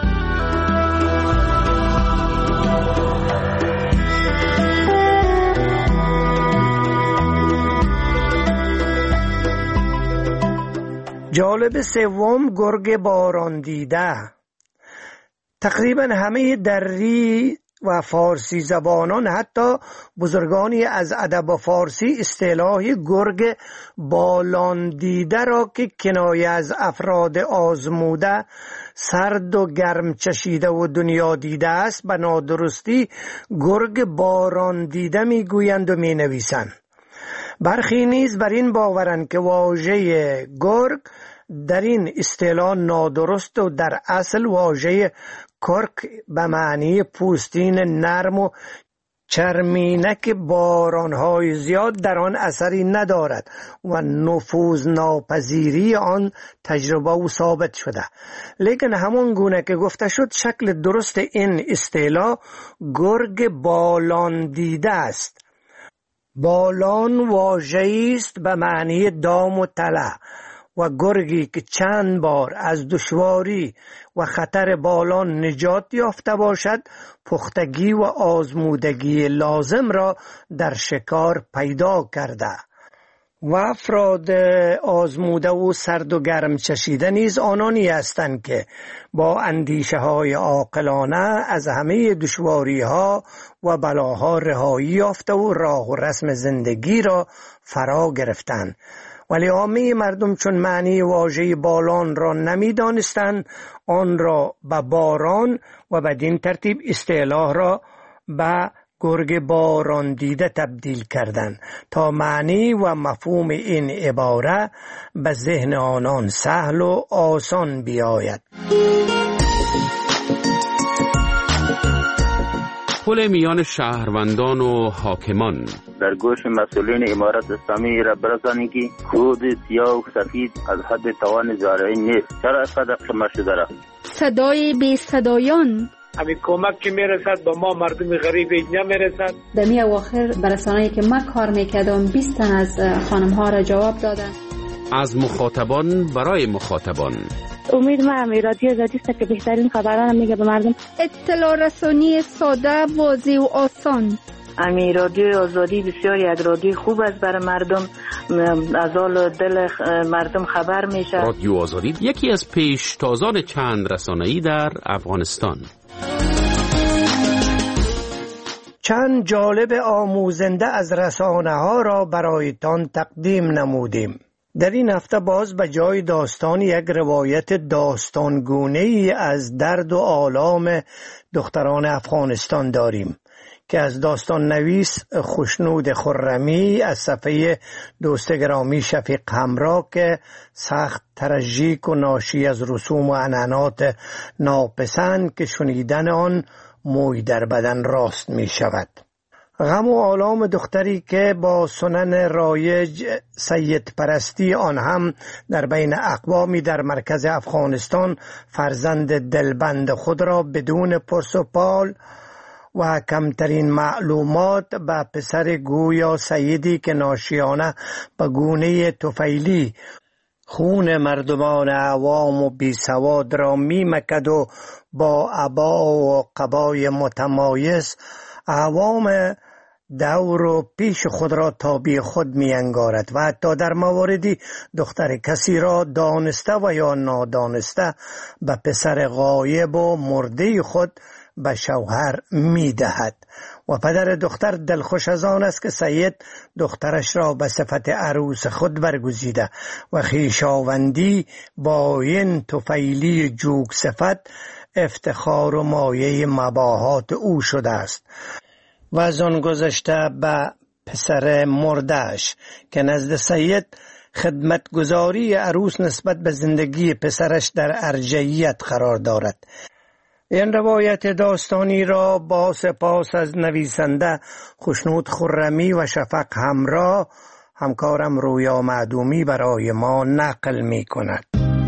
جالب سوم، گرگ باران دیده. تقریبا همه دری و فارسی زبانان، حتی بزرگانی از ادب فارسی، اصطلاح گرگ بالان دیده را که کنایه از افراد آزموده، سرد و گرم چشیده و دنیا دیده است، به نادرستی گرگ باران دیده می گویند و می نویسند. برخی نیز بر این باورند که واژه گرگ در این اصطلاح نادرست و در اصل واژه کرک به معنی پوستین نرم و چرمینک بارانهای زیاد در آن اثری ندارد و نفوذ ناپذیری آن تجربه و ثابت شده. لیکن همون گونه که گفته شد، شکل درست این اصطلاح گرگ بالان دیده است. بالان واژه‌ای است به معنی دام و تله و گرگی که چند بار از دشواری و خطر بالان نجات یافته باشد، پختگی و آزمودگی لازم را در شکار پیدا کرده. و افراد آزموده و سرد و گرم چشیده نیز آنانی هستند که با اندیشه های عاقلانه از همه دشواری ها و بلاها رهایی یافته و راه و رسم زندگی را فرا گرفتند. ولی عامه مردم چون معنی واژه بالان را نمی دانستند، آن را به باران و بدین ترتیب اصطلاح را به گرگ باران دیده تبدیل کردند تا معنی و مفهوم این عباره به ذهن آنان سهل و آسان بیاید. پل میان شهروندان و حاکمان. در گوش مسئولین امارت اسلامی را برسانید که خود سیاه و سفید از حد توان زارعین نیست. چرا اینقدر قمه شده را؟ صدای بی صدایان. همین کمک که میرسد به ما مردم غریب نمیرسد. دمی اواخر برسانه‌ای که من کار میکردم 20 تن از خانم ها را جواب دادن. از مخاطبان برای مخاطبان. امید ما رادیو آزادی است که بهترین خبران میگه به مردم. اطلاع رسانی ساده، واضح و آسان. رادیو آزادی بسیار یک رادیو خوب است برای مردم، از حال دل مردم خبر میشه. رادیو آزادی یکی از پیشتازان چند رسانه‌ای در افغانستان. چند جالب آموزنده از رسانه ها را برایتان تقدیم نمودیم. در این هفته باز به جای داستان یک روایت داستانگونه‌ای از درد و آلام دختران افغانستان داریم که از داستان نویس خوشنود خرمی از صفحه دوست گرامی شفیق همراه که سخت تراژیک و ناشی از رسوم و عنعنات ناپسند که شنیدن آن موی در بدن راست می شود. غم و آلام دختری که با سنن رایج سید پرستی، آن هم در بین اقوامی در مرکز افغانستان، فرزند دلبند خود را بدون پرس و پال و کمترین معلومات به پسر گویا سیدی که ناشیانه به گونه طفیلی خون مردمان عوام و بی سواد را می مکد و با عبا و قبای متمایز عوام دور و پیش خود را تابع خود می انگارد و حتی در مواردی دختر کسی را دانسته و یا نادانسته به پسر غایب و مرده خود به شوهر می دهد و پدر دختر دلخوش از آن است که سید دخترش را به صفت عروس خود برگزیده و خویشاوندی با این طفیلی جوگ صفت افتخار و مایه مباهات او شده است و از آن گذشته به پسر مردهش که نزد سید خدمتگزاری عروس نسبت به زندگی پسرش در ارجحیت قرار دارد. این روایت داستانی را با سپاس از نویسنده خوشنود خرمی و شفق همراه همکارم رویا معدومی برای ما نقل می کند.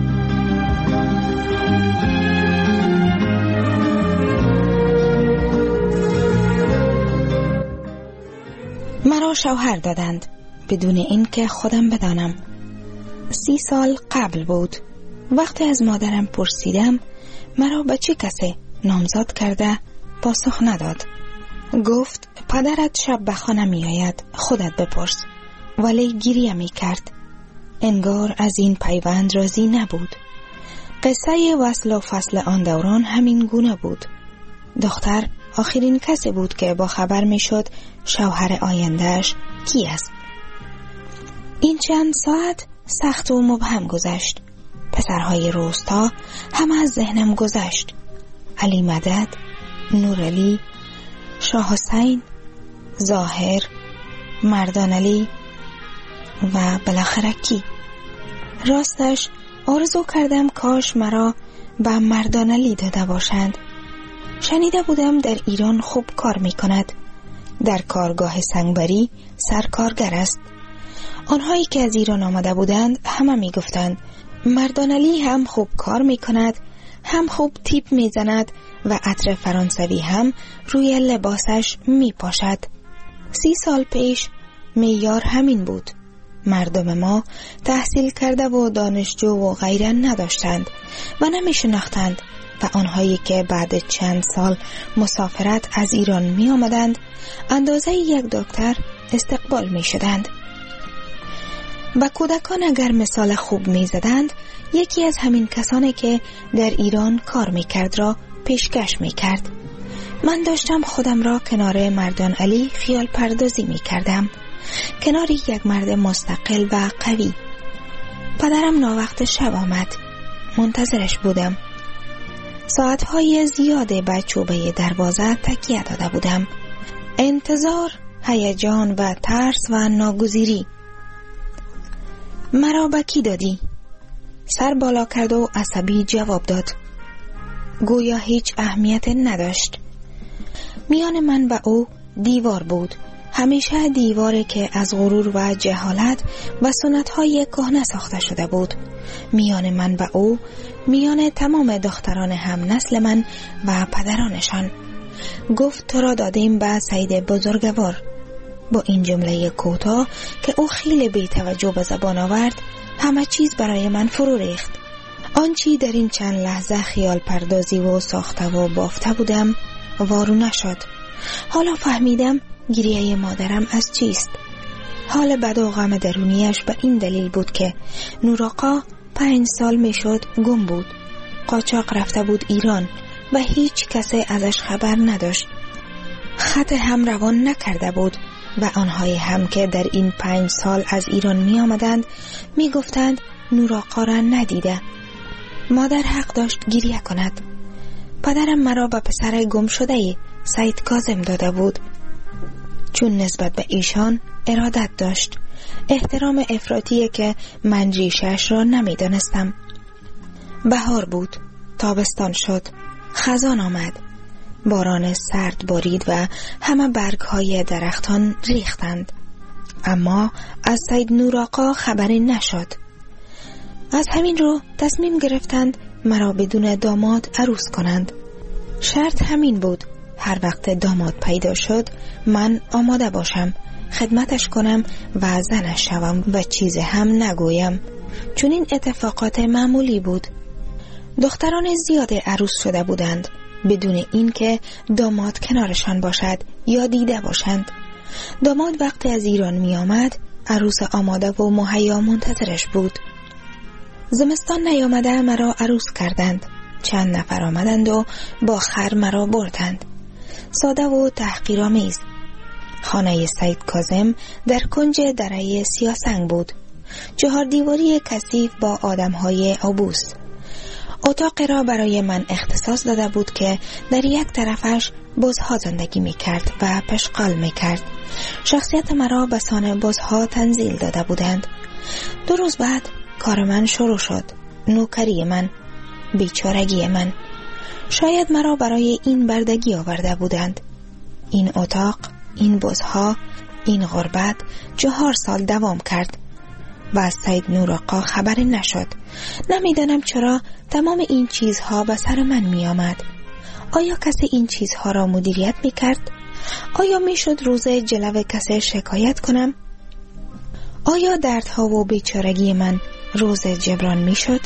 مرا شوهر دادند بدون اینکه خودم بدانم. 30 سال قبل بود. وقتی از مادرم پرسیدم مرا به چه کسی نامزد کرده، پاسخ نداد. گفت پدرت شب به خانه می آید، خودت بپرس. ولی گریه می کرد. انگار از این پیوند راضی نبود. قصه وصل و فصل آن دوران همین گونه بود. دختر آخرین کسی بود که با خبر می شد شوهر آیندهش کی است. این چند ساعت سخت و مبهم گذشت. پسرهای روستا هم از ذهنم گذشت. علی مدد، نور علی، شاه حسین، ظاهر، مردان علی و بالاخره کی. راستش آرزو کردم کاش مرا به مردان علی داده باشند. شنیده بودم در ایران خوب کار می کند. در کارگاه سنگبری سرکارگر است. آنهایی که از ایران آمده بودند همه می گفتند مردان علی هم خوب کار می کند، هم خوب تیپ می زند و عطر فرانسوی هم روی لباسش می پاشد. 30 سال پیش معیار همین بود. مردم ما تحصیل کرده و دانشجو و غیره نداشتند و نمی شناختند و آنهایی که بعد چند سال مسافرت از ایران می آمدند اندازه یک دکتر استقبال می شدند. و کودکان اگر مثال خوب می زدند یکی از همین کسانی که در ایران کار می کرد را پیشکش می کرد. من داشتم خودم را کنار مردان علی خیال پردازی می کردم، کنار یک مرد مستقل و قوی. پدرم ناوقت شب آمد. منتظرش بودم. ساعتهای زیاده به چوبه دروازه تکیه داده بودم. انتظار، هیجان و ترس و ناگزیری. مرا به کی دادی؟ سر بالا کرد و عصبی جواب داد. گویا هیچ اهمیت نداشت. میان من و او دیوار بود. همیشه دیواری که از غرور و جهالت و سنت‌های کهنه ساخته شده بود. میان من و او، میان تمام دختران هم نسل من و پدرانشان. گفت تو را دادیم به سید بزرگوار. با این جمله کوتاه که او خیلی بی توجه به زبان آورد، همه چیز برای من فرو ریخت. آنچه در این چند لحظه خیال پردازی و ساخته و بافته بودم وارو نشد. حالا فهمیدم گریه مادرم از چیست. حال بد و غم درونیش به این دلیل بود که نوراقا 5 سال میشد گم بود. قاچاق رفته بود ایران و هیچ کسی ازش خبر نداشت. خط هم روان نکرده بود و آنهایی هم که در این 5 سال از ایران می آمدند می گفتند نور آقا را ندیده. مادر حق داشت گریه کند. پدرم مرا به پسر گم شده سید کاظم داده بود. چون نسبت به ایشان ارادت داشت، احترام افراطی که من ریشش را نمی دانستم. بهار بود، تابستان شد، خزان آمد، باران سرد بارید و همه برگ‌های درختان ریختند. اما از سید نور آقا خبری نشد. از همین رو تصمیم گرفتند مرا بدون داماد عروس کنند. شرط همین بود، هر وقت داماد پیدا شد من آماده باشم، خدمتش کنم و زنش شوم و چیزی هم نگویم. چون این اتفاقات معمولی بود. دختران زیاد عروس شده بودند بدون اینکه داماد کنارشان باشد یا دیده باشند. داماد وقتی از ایران می آمد عروس آماده و مهیا منتظرش بود. زمستان نیامده مرا عروس کردند. چند نفر آمدند و با خر مرا بردند. ساده و تحقیرآمیز. خانه سید کاظم در کنج دره سیاسنگ بود. 4 دیواری کثیف با آدمهای عبوس. اتاق را برای من اختصاص داده بود که در یک طرفش بزها زندگی می کرد و پشغال می کرد. شخصیت مرا به سان بزها تنزیل داده بودند. 2 روز بعد کار من شروع شد. نوکری من، بیچارگی من. شاید مرا برای این بردگی آورده بودند. این اتاق، این بزها، این غربت 4 سال دوام کرد و از سید نور آقا خبری نشد. نمیدانم چرا تمام این چیزها به سر من می آمد. آیا کسی این چیزها را مدیریت می کرد؟ آیا می شد روز جلو کسی شکایت کنم؟ آیا دردها و بیچارگی من روز جبران می شد؟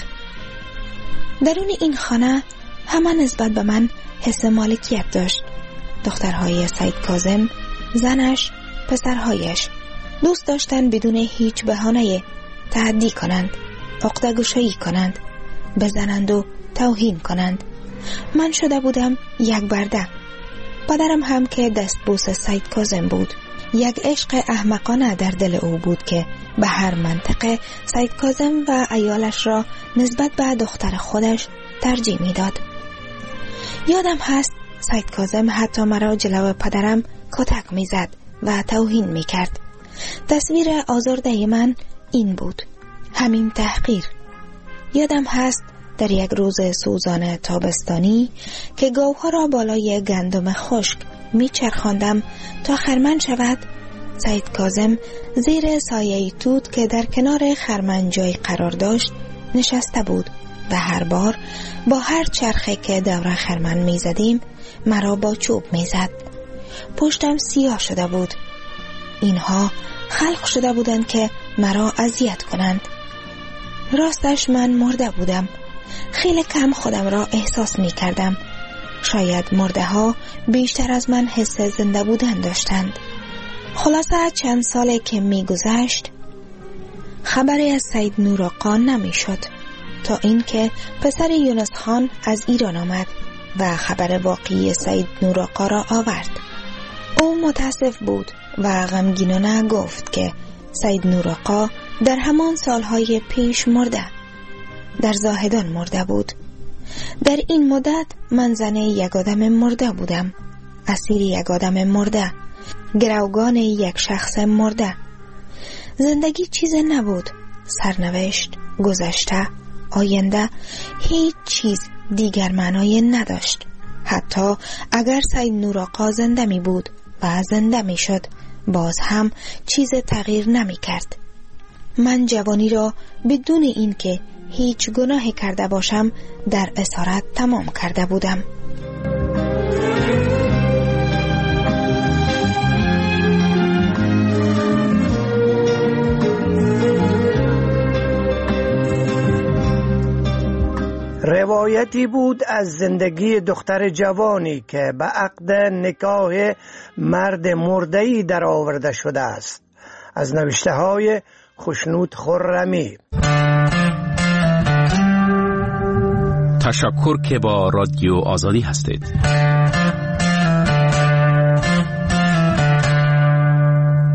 درون این خانه همه نسبت به من حس مالکیت داشت. دخترهای سید کاظم، زنش، پسرهایش دوست داشتند بدون هیچ بهانه تعدی کنند، عقده‌گشایی کنند، بزنند و توهین کنند. من شده بودم یک برده. پدرم هم که دستبوس سید کاظم بود. یک عشق احمقانه در دل او بود که به هر منطقه سید کاظم و عیالش را نسبت به دختر خودش ترجیح میداد. یادم هست سید کاظم حتی مرا جلو پدرم کتک میزد و توهین میکرد. تصویر آزرده من این بود، همین تحقیر. یادم هست در یک روز سوزان تابستانی که گاوها را بالای گندم خشک میچرخاندم تا خرمن شود، سید کاظم زیر سایه توت که در کنار خرمن جای قرار داشت نشسته بود و هر بار با هر چرخه که دور خرمن میزدیم مرا با چوب میزد. پشتم سیاه شده بود. اینها خلق شده بودند که مرا اذیت کنند. راستش من مرده بودم. خیلی کم خودم را احساس می کردم. شاید مرده ها بیشتر از من حس زنده بودن داشتند. خلاصه چند ساله که می گذشت خبری از سید نور آقا نمی شد تا اینکه پسر یونس خان از ایران آمد و خبر واقعی سید نور آقا را آورد. او متاسف بود و غمگینانه گفت که سید نور آقا در همان سالهای پیش مرده، در زاهدان مرده بود. در این مدت من زن یک آدم مرده بودم، اسیر یک آدم مرده، گروگان یک شخص مرده. زندگی چیز نبود، سرنوشت، گذشته، آینده، هیچ چیز دیگر معنای نداشت. حتی اگر سید نور آقا زنده می بود و زنده می شد، باز هم چیز تغییر نمی کرد. من جوانی را بدون اینکه هیچ گناهی کرده باشم در اسارت تمام کرده بودم. روایتی بود از زندگی دختر جوانی که به عقد نکاح مرد مرده‌ای در آورده شده است. از نوشته های خوشنود خرمی. تشکر که با رادیو آزادی هستید.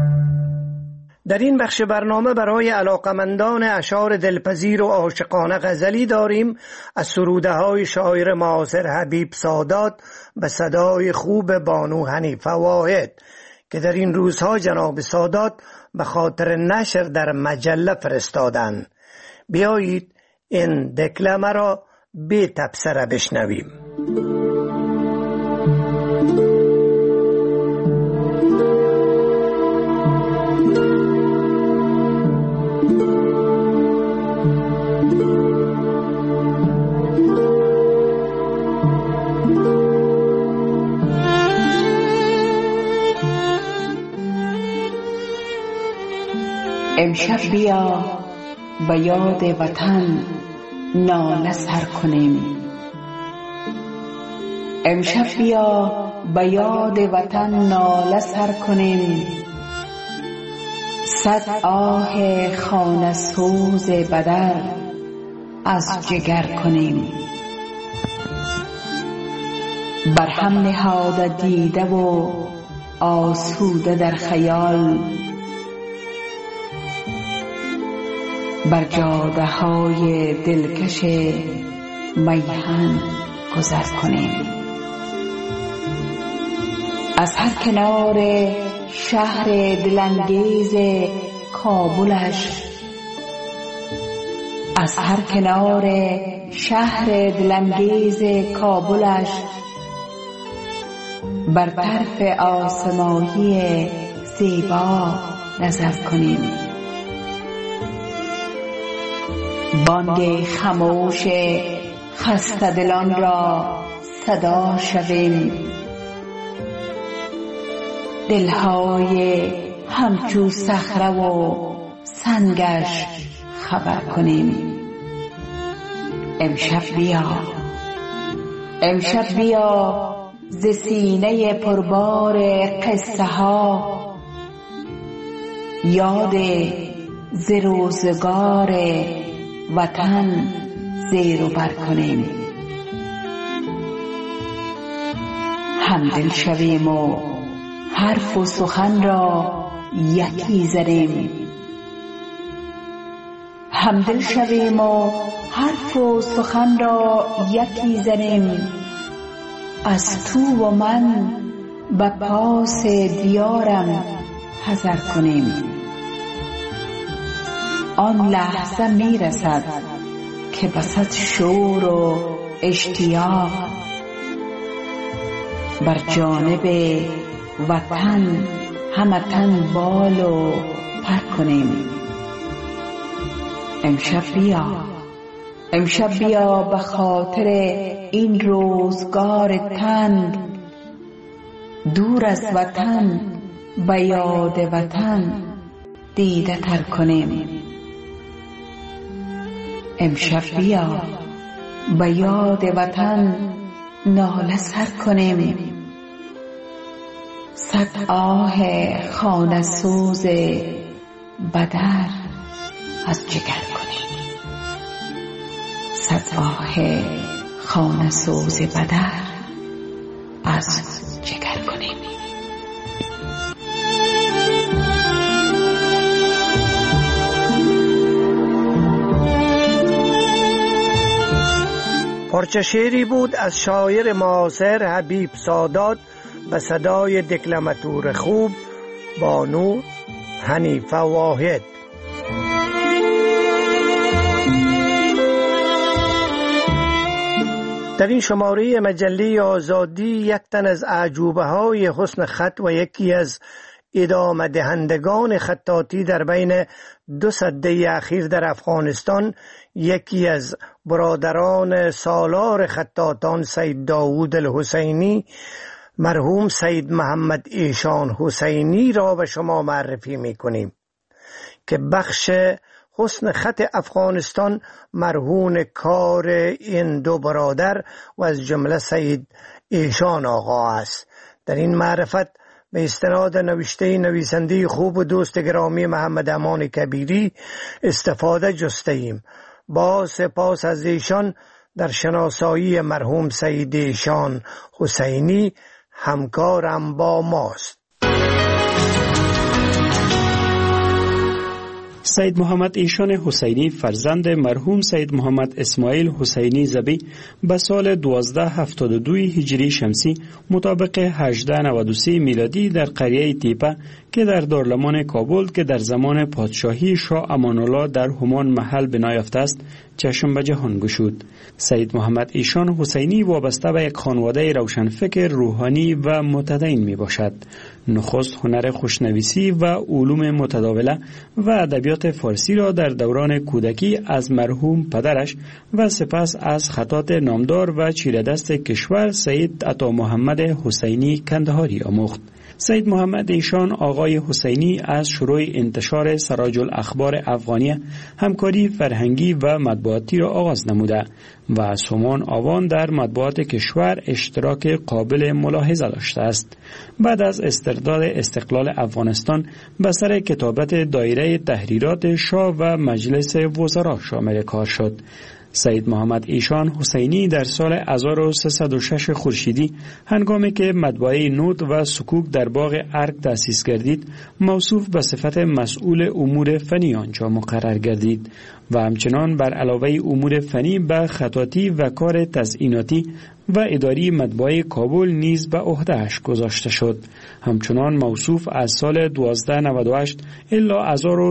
در این بخش برنامه برای علاقمندان اشعار دلپذیر و عاشقانه غزلی داریم از سروده های شاعر معاصر حبیب سادات به صدای خوب بانو حنیفه واحد که در این روزها جناب سادات به خاطر نشر در مجله فرستادند. بیایید این دکلمه را بی تبصره بشنویم. امشب بیا به یاد وطن ناله سر کنیم. امشب بیا به یاد وطن ناله سر کنیم. صد آه خانه سوز بدر از جگر کنیم. بر هم نهاده دیده و آسوده در خیال بر جاده های دلکش میهن گذر کنیم. از هر کنار شهر دلانگیز کابلش، از هر کنار شهر دلانگیز کابلش بر طرف آسمانی زیبا نظر کنیم. بانگ خاموش خسته دلان را صدا شویم. دلهای همچو صخره و سنگش خبر کنیم. امشب بیا، امشب بیا ز سینه پربار قصه ها یاد ز روزگار وطن زیر و بر کنیم. همدل شویم و حرف و سخن را یکی زنیم. همدل شویم و حرف و سخن را یکی زنیم. از تو و من به پاس دیارم حذر کنیم. آن لحظه می رسد که بسد شور و اشتیاق بر جانب وطن همه تن بال و پر کنیم. امشب بیا، امشب بیا به خاطر این روزگار تنگ دور از وطن به یاد وطن دیده تر کنیم. امشب بیا به یاد وطن ناله سر کنیم. صد آه خانه سوز بدر از جگر کنیم. صد آه خانه سوز بدر از جگر کنیم. پارچه شعری بود از شاعر معاصر حبیب سادات به صدای دکلماتور خوب بانو حنیفه واحد. در این شماره مجله آزادی یک تن از اعجوبه های حسن خط و یکی از ادامه دهندگان خطاطی در بین 2 سده اخیر در افغانستان، یکی از برادران سالار خطاطان سید داوود الحسینی مرحوم سید محمد ایشان حسینی را به شما معرفی می‌کنیم که بخش حسن خط افغانستان مرهون کار این 2 برادر و از جمله سید ایشان آقا است. در این معرفت به استناد نوشته نویسنده خوب و دوست گرامی محمد امان کبیری استفاده جسته ایم. با سپاس از ایشان در شناسایی مرحوم سید ایشان حسینی همکارم با ماست. سید محمد ایشان حسینی فرزند مرحوم سید محمد اسماعیل حسینی زبی به سال 1272 هجری شمسی مطابق 1893 میلادی در قریه تیپه که در دارالمان کابل که در زمان پادشاهی شاه امان الله در همان محل بنا یافته است چشم به جهان گشود. سید محمد ایشان حسینی وابسته به یک خانواده روشنفکر روحانی و متدین می باشد. نخست هنر خوشنویسی و علوم متداوله و ادبیات فارسی را در دوران کودکی از مرحوم پدرش و سپس از خطاط نامدار و چیره‌دست کشور سید عطا محمد حسینی کندهاری آموخت. سید محمد ایشان آقای حسینی از شروع انتشار سراج الاخبار افغانیه همکاری فرهنگی و مطبوعاتی را آغاز نموده و از همان آوان در مطبوعات کشور اشتراک قابل ملاحظه داشته است. بعد از استرداد استقلال افغانستان به سر کتابت دایره تحریرات شاه و مجلس وزرا شامل کار شد. سید محمد ایشان حسینی در سال 1306 خورشیدی هنگامی که مطبعه نوت و سکوک در باغ ارگ تأسیس گردید موصوف به صفت مسئول امور فنی آنجا مقرر گردید و همچنان بر علاوه امور فنی به خطاطی و کار تزییناتی و اداری مطبعه کابل نیز به عهده‌اش گذاشته شد. همچنان موصوف از سال 1298 الی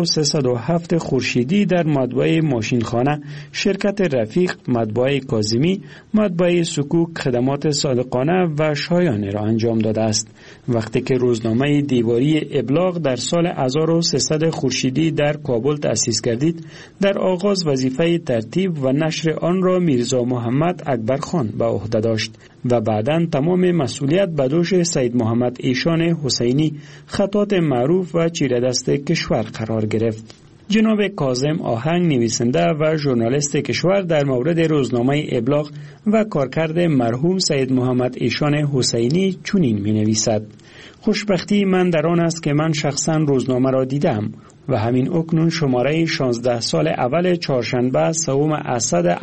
1307 خورشیدی در مطبعه ماشینخانه، شرکت رفیق، مطبعه کاظمی، مطبعه سکوک خدمات صادقانه و شایانه را انجام داده است. وقتی که روزنامه دیواری ابلاغ در سال 1300 خورشیدی در کابل تأسیس گردید، در آغاز وظیفه ترتیب و نشر آن را میرزا محمد اکبر خان به عهده داشت و بعداً تمام مسئولیت به دوش سید محمد ایشان حسینی خطاط معروف و چیره‌دست کشور قرار گرفت. جناب کاظم آهنگ نویسنده و ژورنالیست کشور در مورد روزنامه ابلاغ و کارکرد مرحوم سید محمد ایشان حسینی چنین می نویسد: خوشبختی من در آن است که من شخصاً روزنامه را دیدم و همین اکنون شماره 16 سال اول چهارشنبه سوم اسد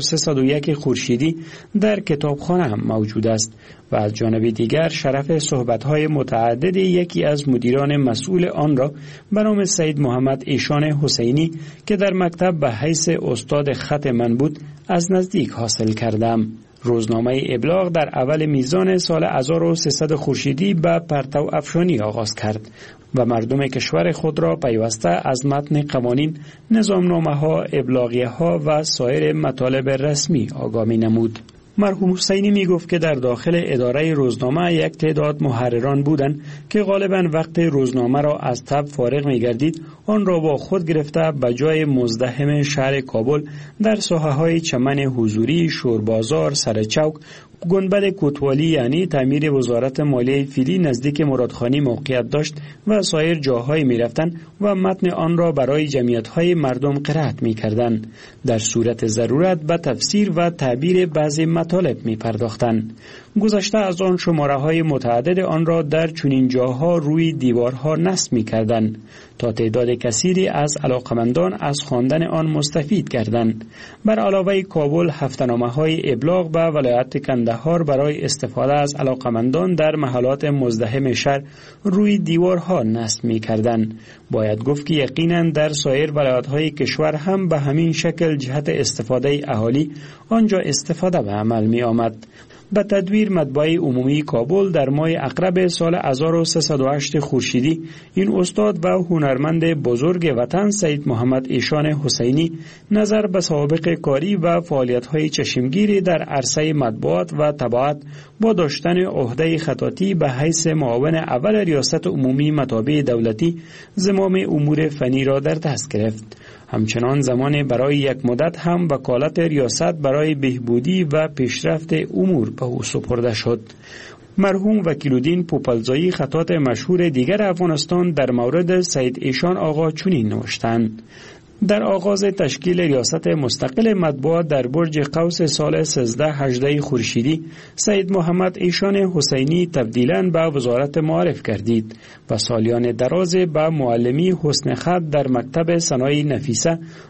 1301 خورشیدی در کتابخانه هم موجود است و از جانب دیگر شرف صحبت‌های متعدد یکی از مدیران مسئول آن را به نام سید محمد ایشان حسینی که در مکتب به حیث استاد خط من بود از نزدیک حاصل کردم. روزنامه ابلاغ در اول میزان سال 1300 خورشیدی به پرتو افشانی آغاز کرد و مردم کشور خود را پیوسته از متن قوانین، نظامنامه‌ها، ابلاغیه‌ها و سایر مطالب رسمی آگاهی نمود. مرحوم حسینی می گفت که در داخل اداره روزنامه یک تعداد محرران بودند که غالباً وقت روزنامه را از تب فارغ می گردید آن را با خود گرفته به جای مزدحم شهر کابل در ساحه‌های چمن حضوری، شوربازار، سرچوک، گنبد کوتوالی یعنی تعمیر وزارت مالیه فیلی نزدیک مرادخانی موقعیت داشت و سایر جاهای می رفتن و متن آن را برای جمعیت‌های مردم قرائت می کردن. در صورت ضرورت به تفسیر و تعبیر بعضی مطالب می پرداختن. گذشته از آن شماره‌های متعدد آن را در چنین جاها روی دیوارها نصب می کردن تا تعداد کثیری از علاقمندان از خواندن آن مستفید گردند. بر علاوه کابل هفته‌نامه‌های ابلاغ به ولایت کندهار برای استفاده از علاقمندان در محلات مزدحم شهر روی دیوارها نصب می‌کردند. باید گفت که یقیناً در سایر ولایت‌های کشور هم به همین شکل جهت استفاده اهالی آنجا استفاده به عمل می‌آمد. به تدویر مطبعه عمومی کابل در ماه عقرب سال 1308 خورشیدی این استاد و هنرمند بزرگ وطن سید محمد ایشان حسینی نظر به سابق کاری و فعالیت‌های چشمگیری در عرصه مطبوعات و طباعت با داشتن عهده خطاطی به حیث معاون اول ریاست عمومی مطابع دولتی زمام امور فنی را در دست گرفت. همچنان زمان برای یک مدت هم وکالت ریاست برای بهبودی و پیشرفت امور به او سپرده شد. مرحوم وکیل‌الدین پوپلزایی خطاط مشهور دیگر افغانستان در مورد سید ایشان آقا چنین نوشتند: در آغاز تشکیل ریاست مستقل مطبوعات در برج قوس سال 1318 خورشیدی سید محمد ایشان حسینی تبدیلاً به وزارت معارف گردید و سالیان دراز به معلمی حسن خط در مکتب صنایع نفیسه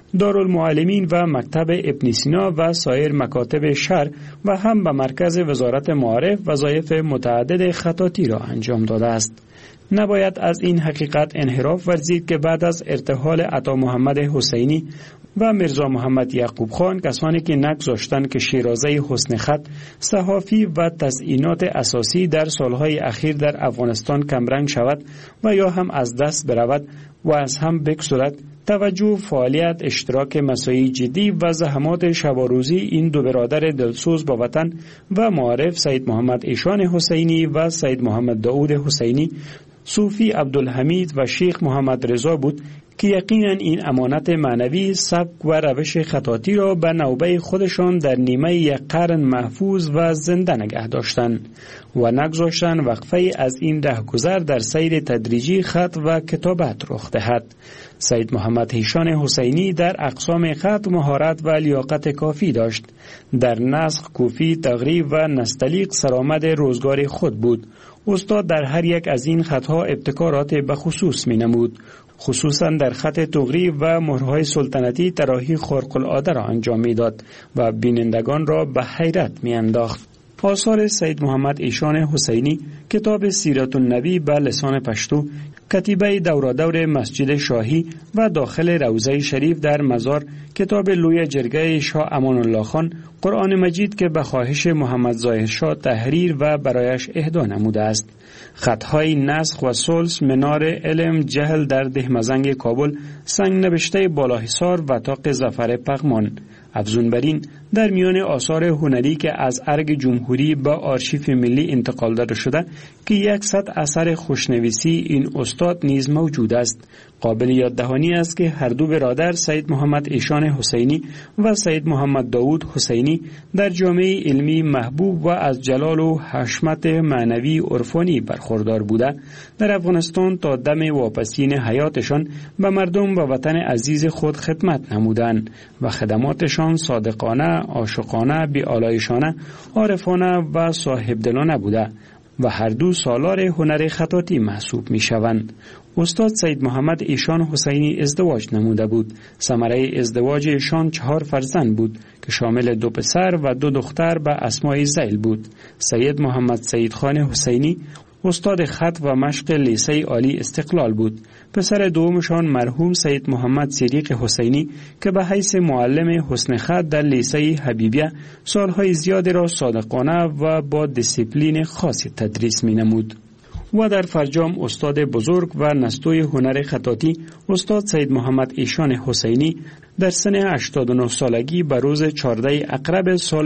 دارالمعلمین و مکتب ابن سینا و سایر مکاتب شهر و هم به مرکز وزارت معارف وظایف متعدد خطاطی را انجام داده است. نباید از این حقیقت انحراف ورزید که بعد از ارتحال عطا محمد حسینی و میرزا محمد یعقوب خان، کسانی که نگذاشتند که شیرازه حسن خط، صحافی و تزیینات اساسی در سالهای اخیر در افغانستان کمرنگ شود و یا هم از دست برود و از هم بگسلد، توجه، فعالیت، اشتراک مساعی جدی و زحمات شب و روزی این دو برادر دلسوز با وطن و معارف سید محمد ایشان حسینی و سید محمد داود حسینی، صوفی عبدالحمید و شیخ محمد رضا بود که یقینا این امانت معنوی، سبک و روش خطاطی را به نوبه خودشان در نیمه یک قرن محفوظ و زنده نگه داشتند و نگذاشتند وقفه از این رهگذر در سیر تدریجی خط و کتابت رخ دهد. سید محمد ایشان حسینی در اقسام خط مهارت و لیاقت کافی داشت. در نسخ، کوفی، تقریب و نستعلیق سرآمد روزگار خود بود. استاد در هر یک از این خطها ابتکارات بخصوص می نمود. خصوصا در خط تقریب و مهرهای سلطنتی طراحی خارق العاده را انجام می داد و بینندگان را به حیرت می انداخت. آثار سید محمد ایشان حسینی، کتاب سیرت النبی به لسان پشتو، کتیبه دورادور مسجد شاهی و داخل روضه شریف در مزار، کتاب لوی جرگه شاه امان الله خان، قرآن مجید که به خواهش محمد ظاهر شاه تحریر و برایش اهدا نموده است، خطهای نسخ و سلس، منار علم جهل در دهمزنگ کابل، سنگ نبشته بالاحصار و طاق ظفر پغمان. افزون بر این، در میان آثار هنری که از ارگ جمهوری به آرشیف ملی انتقال داده شده که 100 اثر خوشنویسی این استاد نیز موجود است. قابل یاد دهانی است که هر دو برادر سید محمد ایشان حسینی و سید محمد داود حسینی در جامعه علمی محبوب و از جلال و حشمت معنوی عرفانی برخوردار بوده، در افغانستان تا دم واپسین حیاتشان به مردم و وطن عزیز خود خدمت نمودند و خدماتشان صادقانه، عاشقانه، بی‌آلایشانه، عارفانه و صاحبدلانه بوده و هر دو سالار هنر خطاطی محسوب می شوند. استاد سید محمد ایشان حسینی ازدواج نموده بود. ثمره ازدواج ایشان 4 فرزند بود که شامل 2 پسر و 2 دختر به اسمای ذیل بود. سید محمد سید خان حسینی استاد خط و مشق لیسه عالی استقلال بود. پسر دومشان مرحوم سید محمد صدیق حسینی که به حیث معلم حسن خط در لیسه حبیبیه سالهای زیادی را صادقانه و با دیسیپلین خاصی تدریس می نمود. و در فرجام استاد بزرگ و نستوی هنر خطاطی استاد سید محمد ایشان حسینی در سن 89 سالگی به روز 14 اقرب سال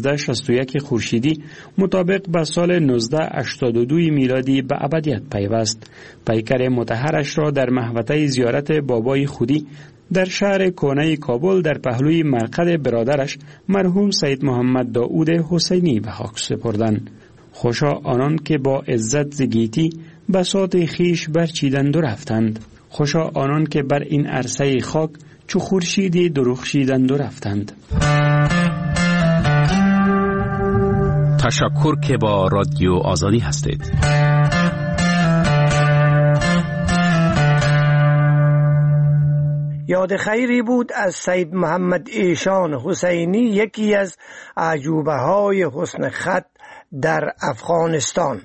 1361 خورشیدی مطابق به سال 1982 میلادی به ابدیت پیوست. پیکر مطهرش را در محوطه زیارت بابای خودی در شهر کهنه کابل در پهلوی مرقد برادرش مرحوم سید محمد داود حسینی به خاک سپردند. خوشا آنان که با عزت زگیتی بساط خیش برچیدند و رفتند. خوشا آنان که بر این عرصه خاک چو خورشیدی درخشیدند و رفتند. تشکر که با رادیو آزادی هستید. یاد خیری بود از سید محمد ایشان حسینی، یکی از عجوبه های حسن خط در افغانستان.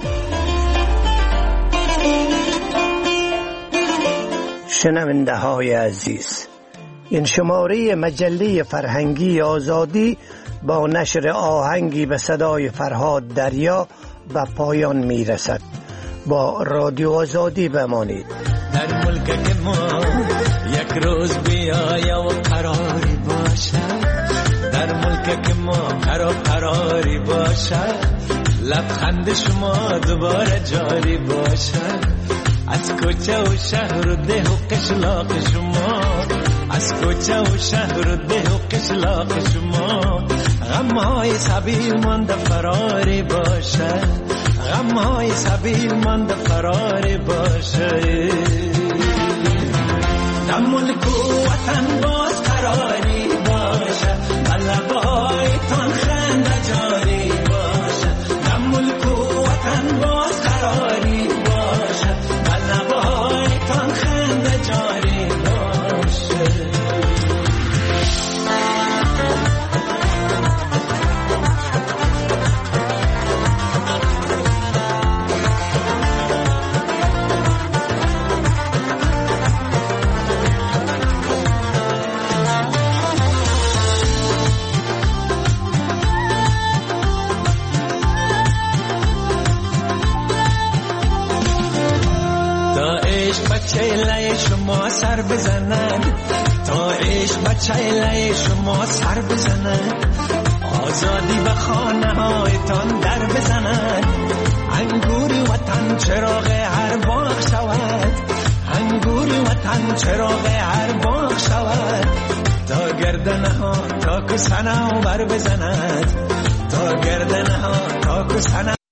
شنونده های عزیز، این شماره مجله فرهنگی آزادی با نشر آهنگی به صدای فرهاد دریا به پایان می رسد. با رادیو آزادی بمانید. در ملک که ما یک روز بیایه و قراری باشه، در ملک که ما قراری باشه، لبخند شما دوباره جاری باشه. از کوچه و شهر و ده و قشلاق شما، از کوچه و شهر و ده و قشلاق شما، غمهای سبیل مانده فراری باشه، غمهای سبیل مانده فراری باشه. در ملک و وطن باز قراری باشه، لبایتان خنده جاری باشه. در ملک و وطن باز قراری باشه، لبایتان خنده جاری باشه. چهله شما سر بزند، تا عشق به چهله شما سر بزند، آزادی به خانه هایتان در بزند، انگوری وطن چراغ هر باغ شود، انگوری وطن چراغ هر باغ شود، تا گردنه ها تا کسنه بر بزند، تا گردنه ها تا کسنه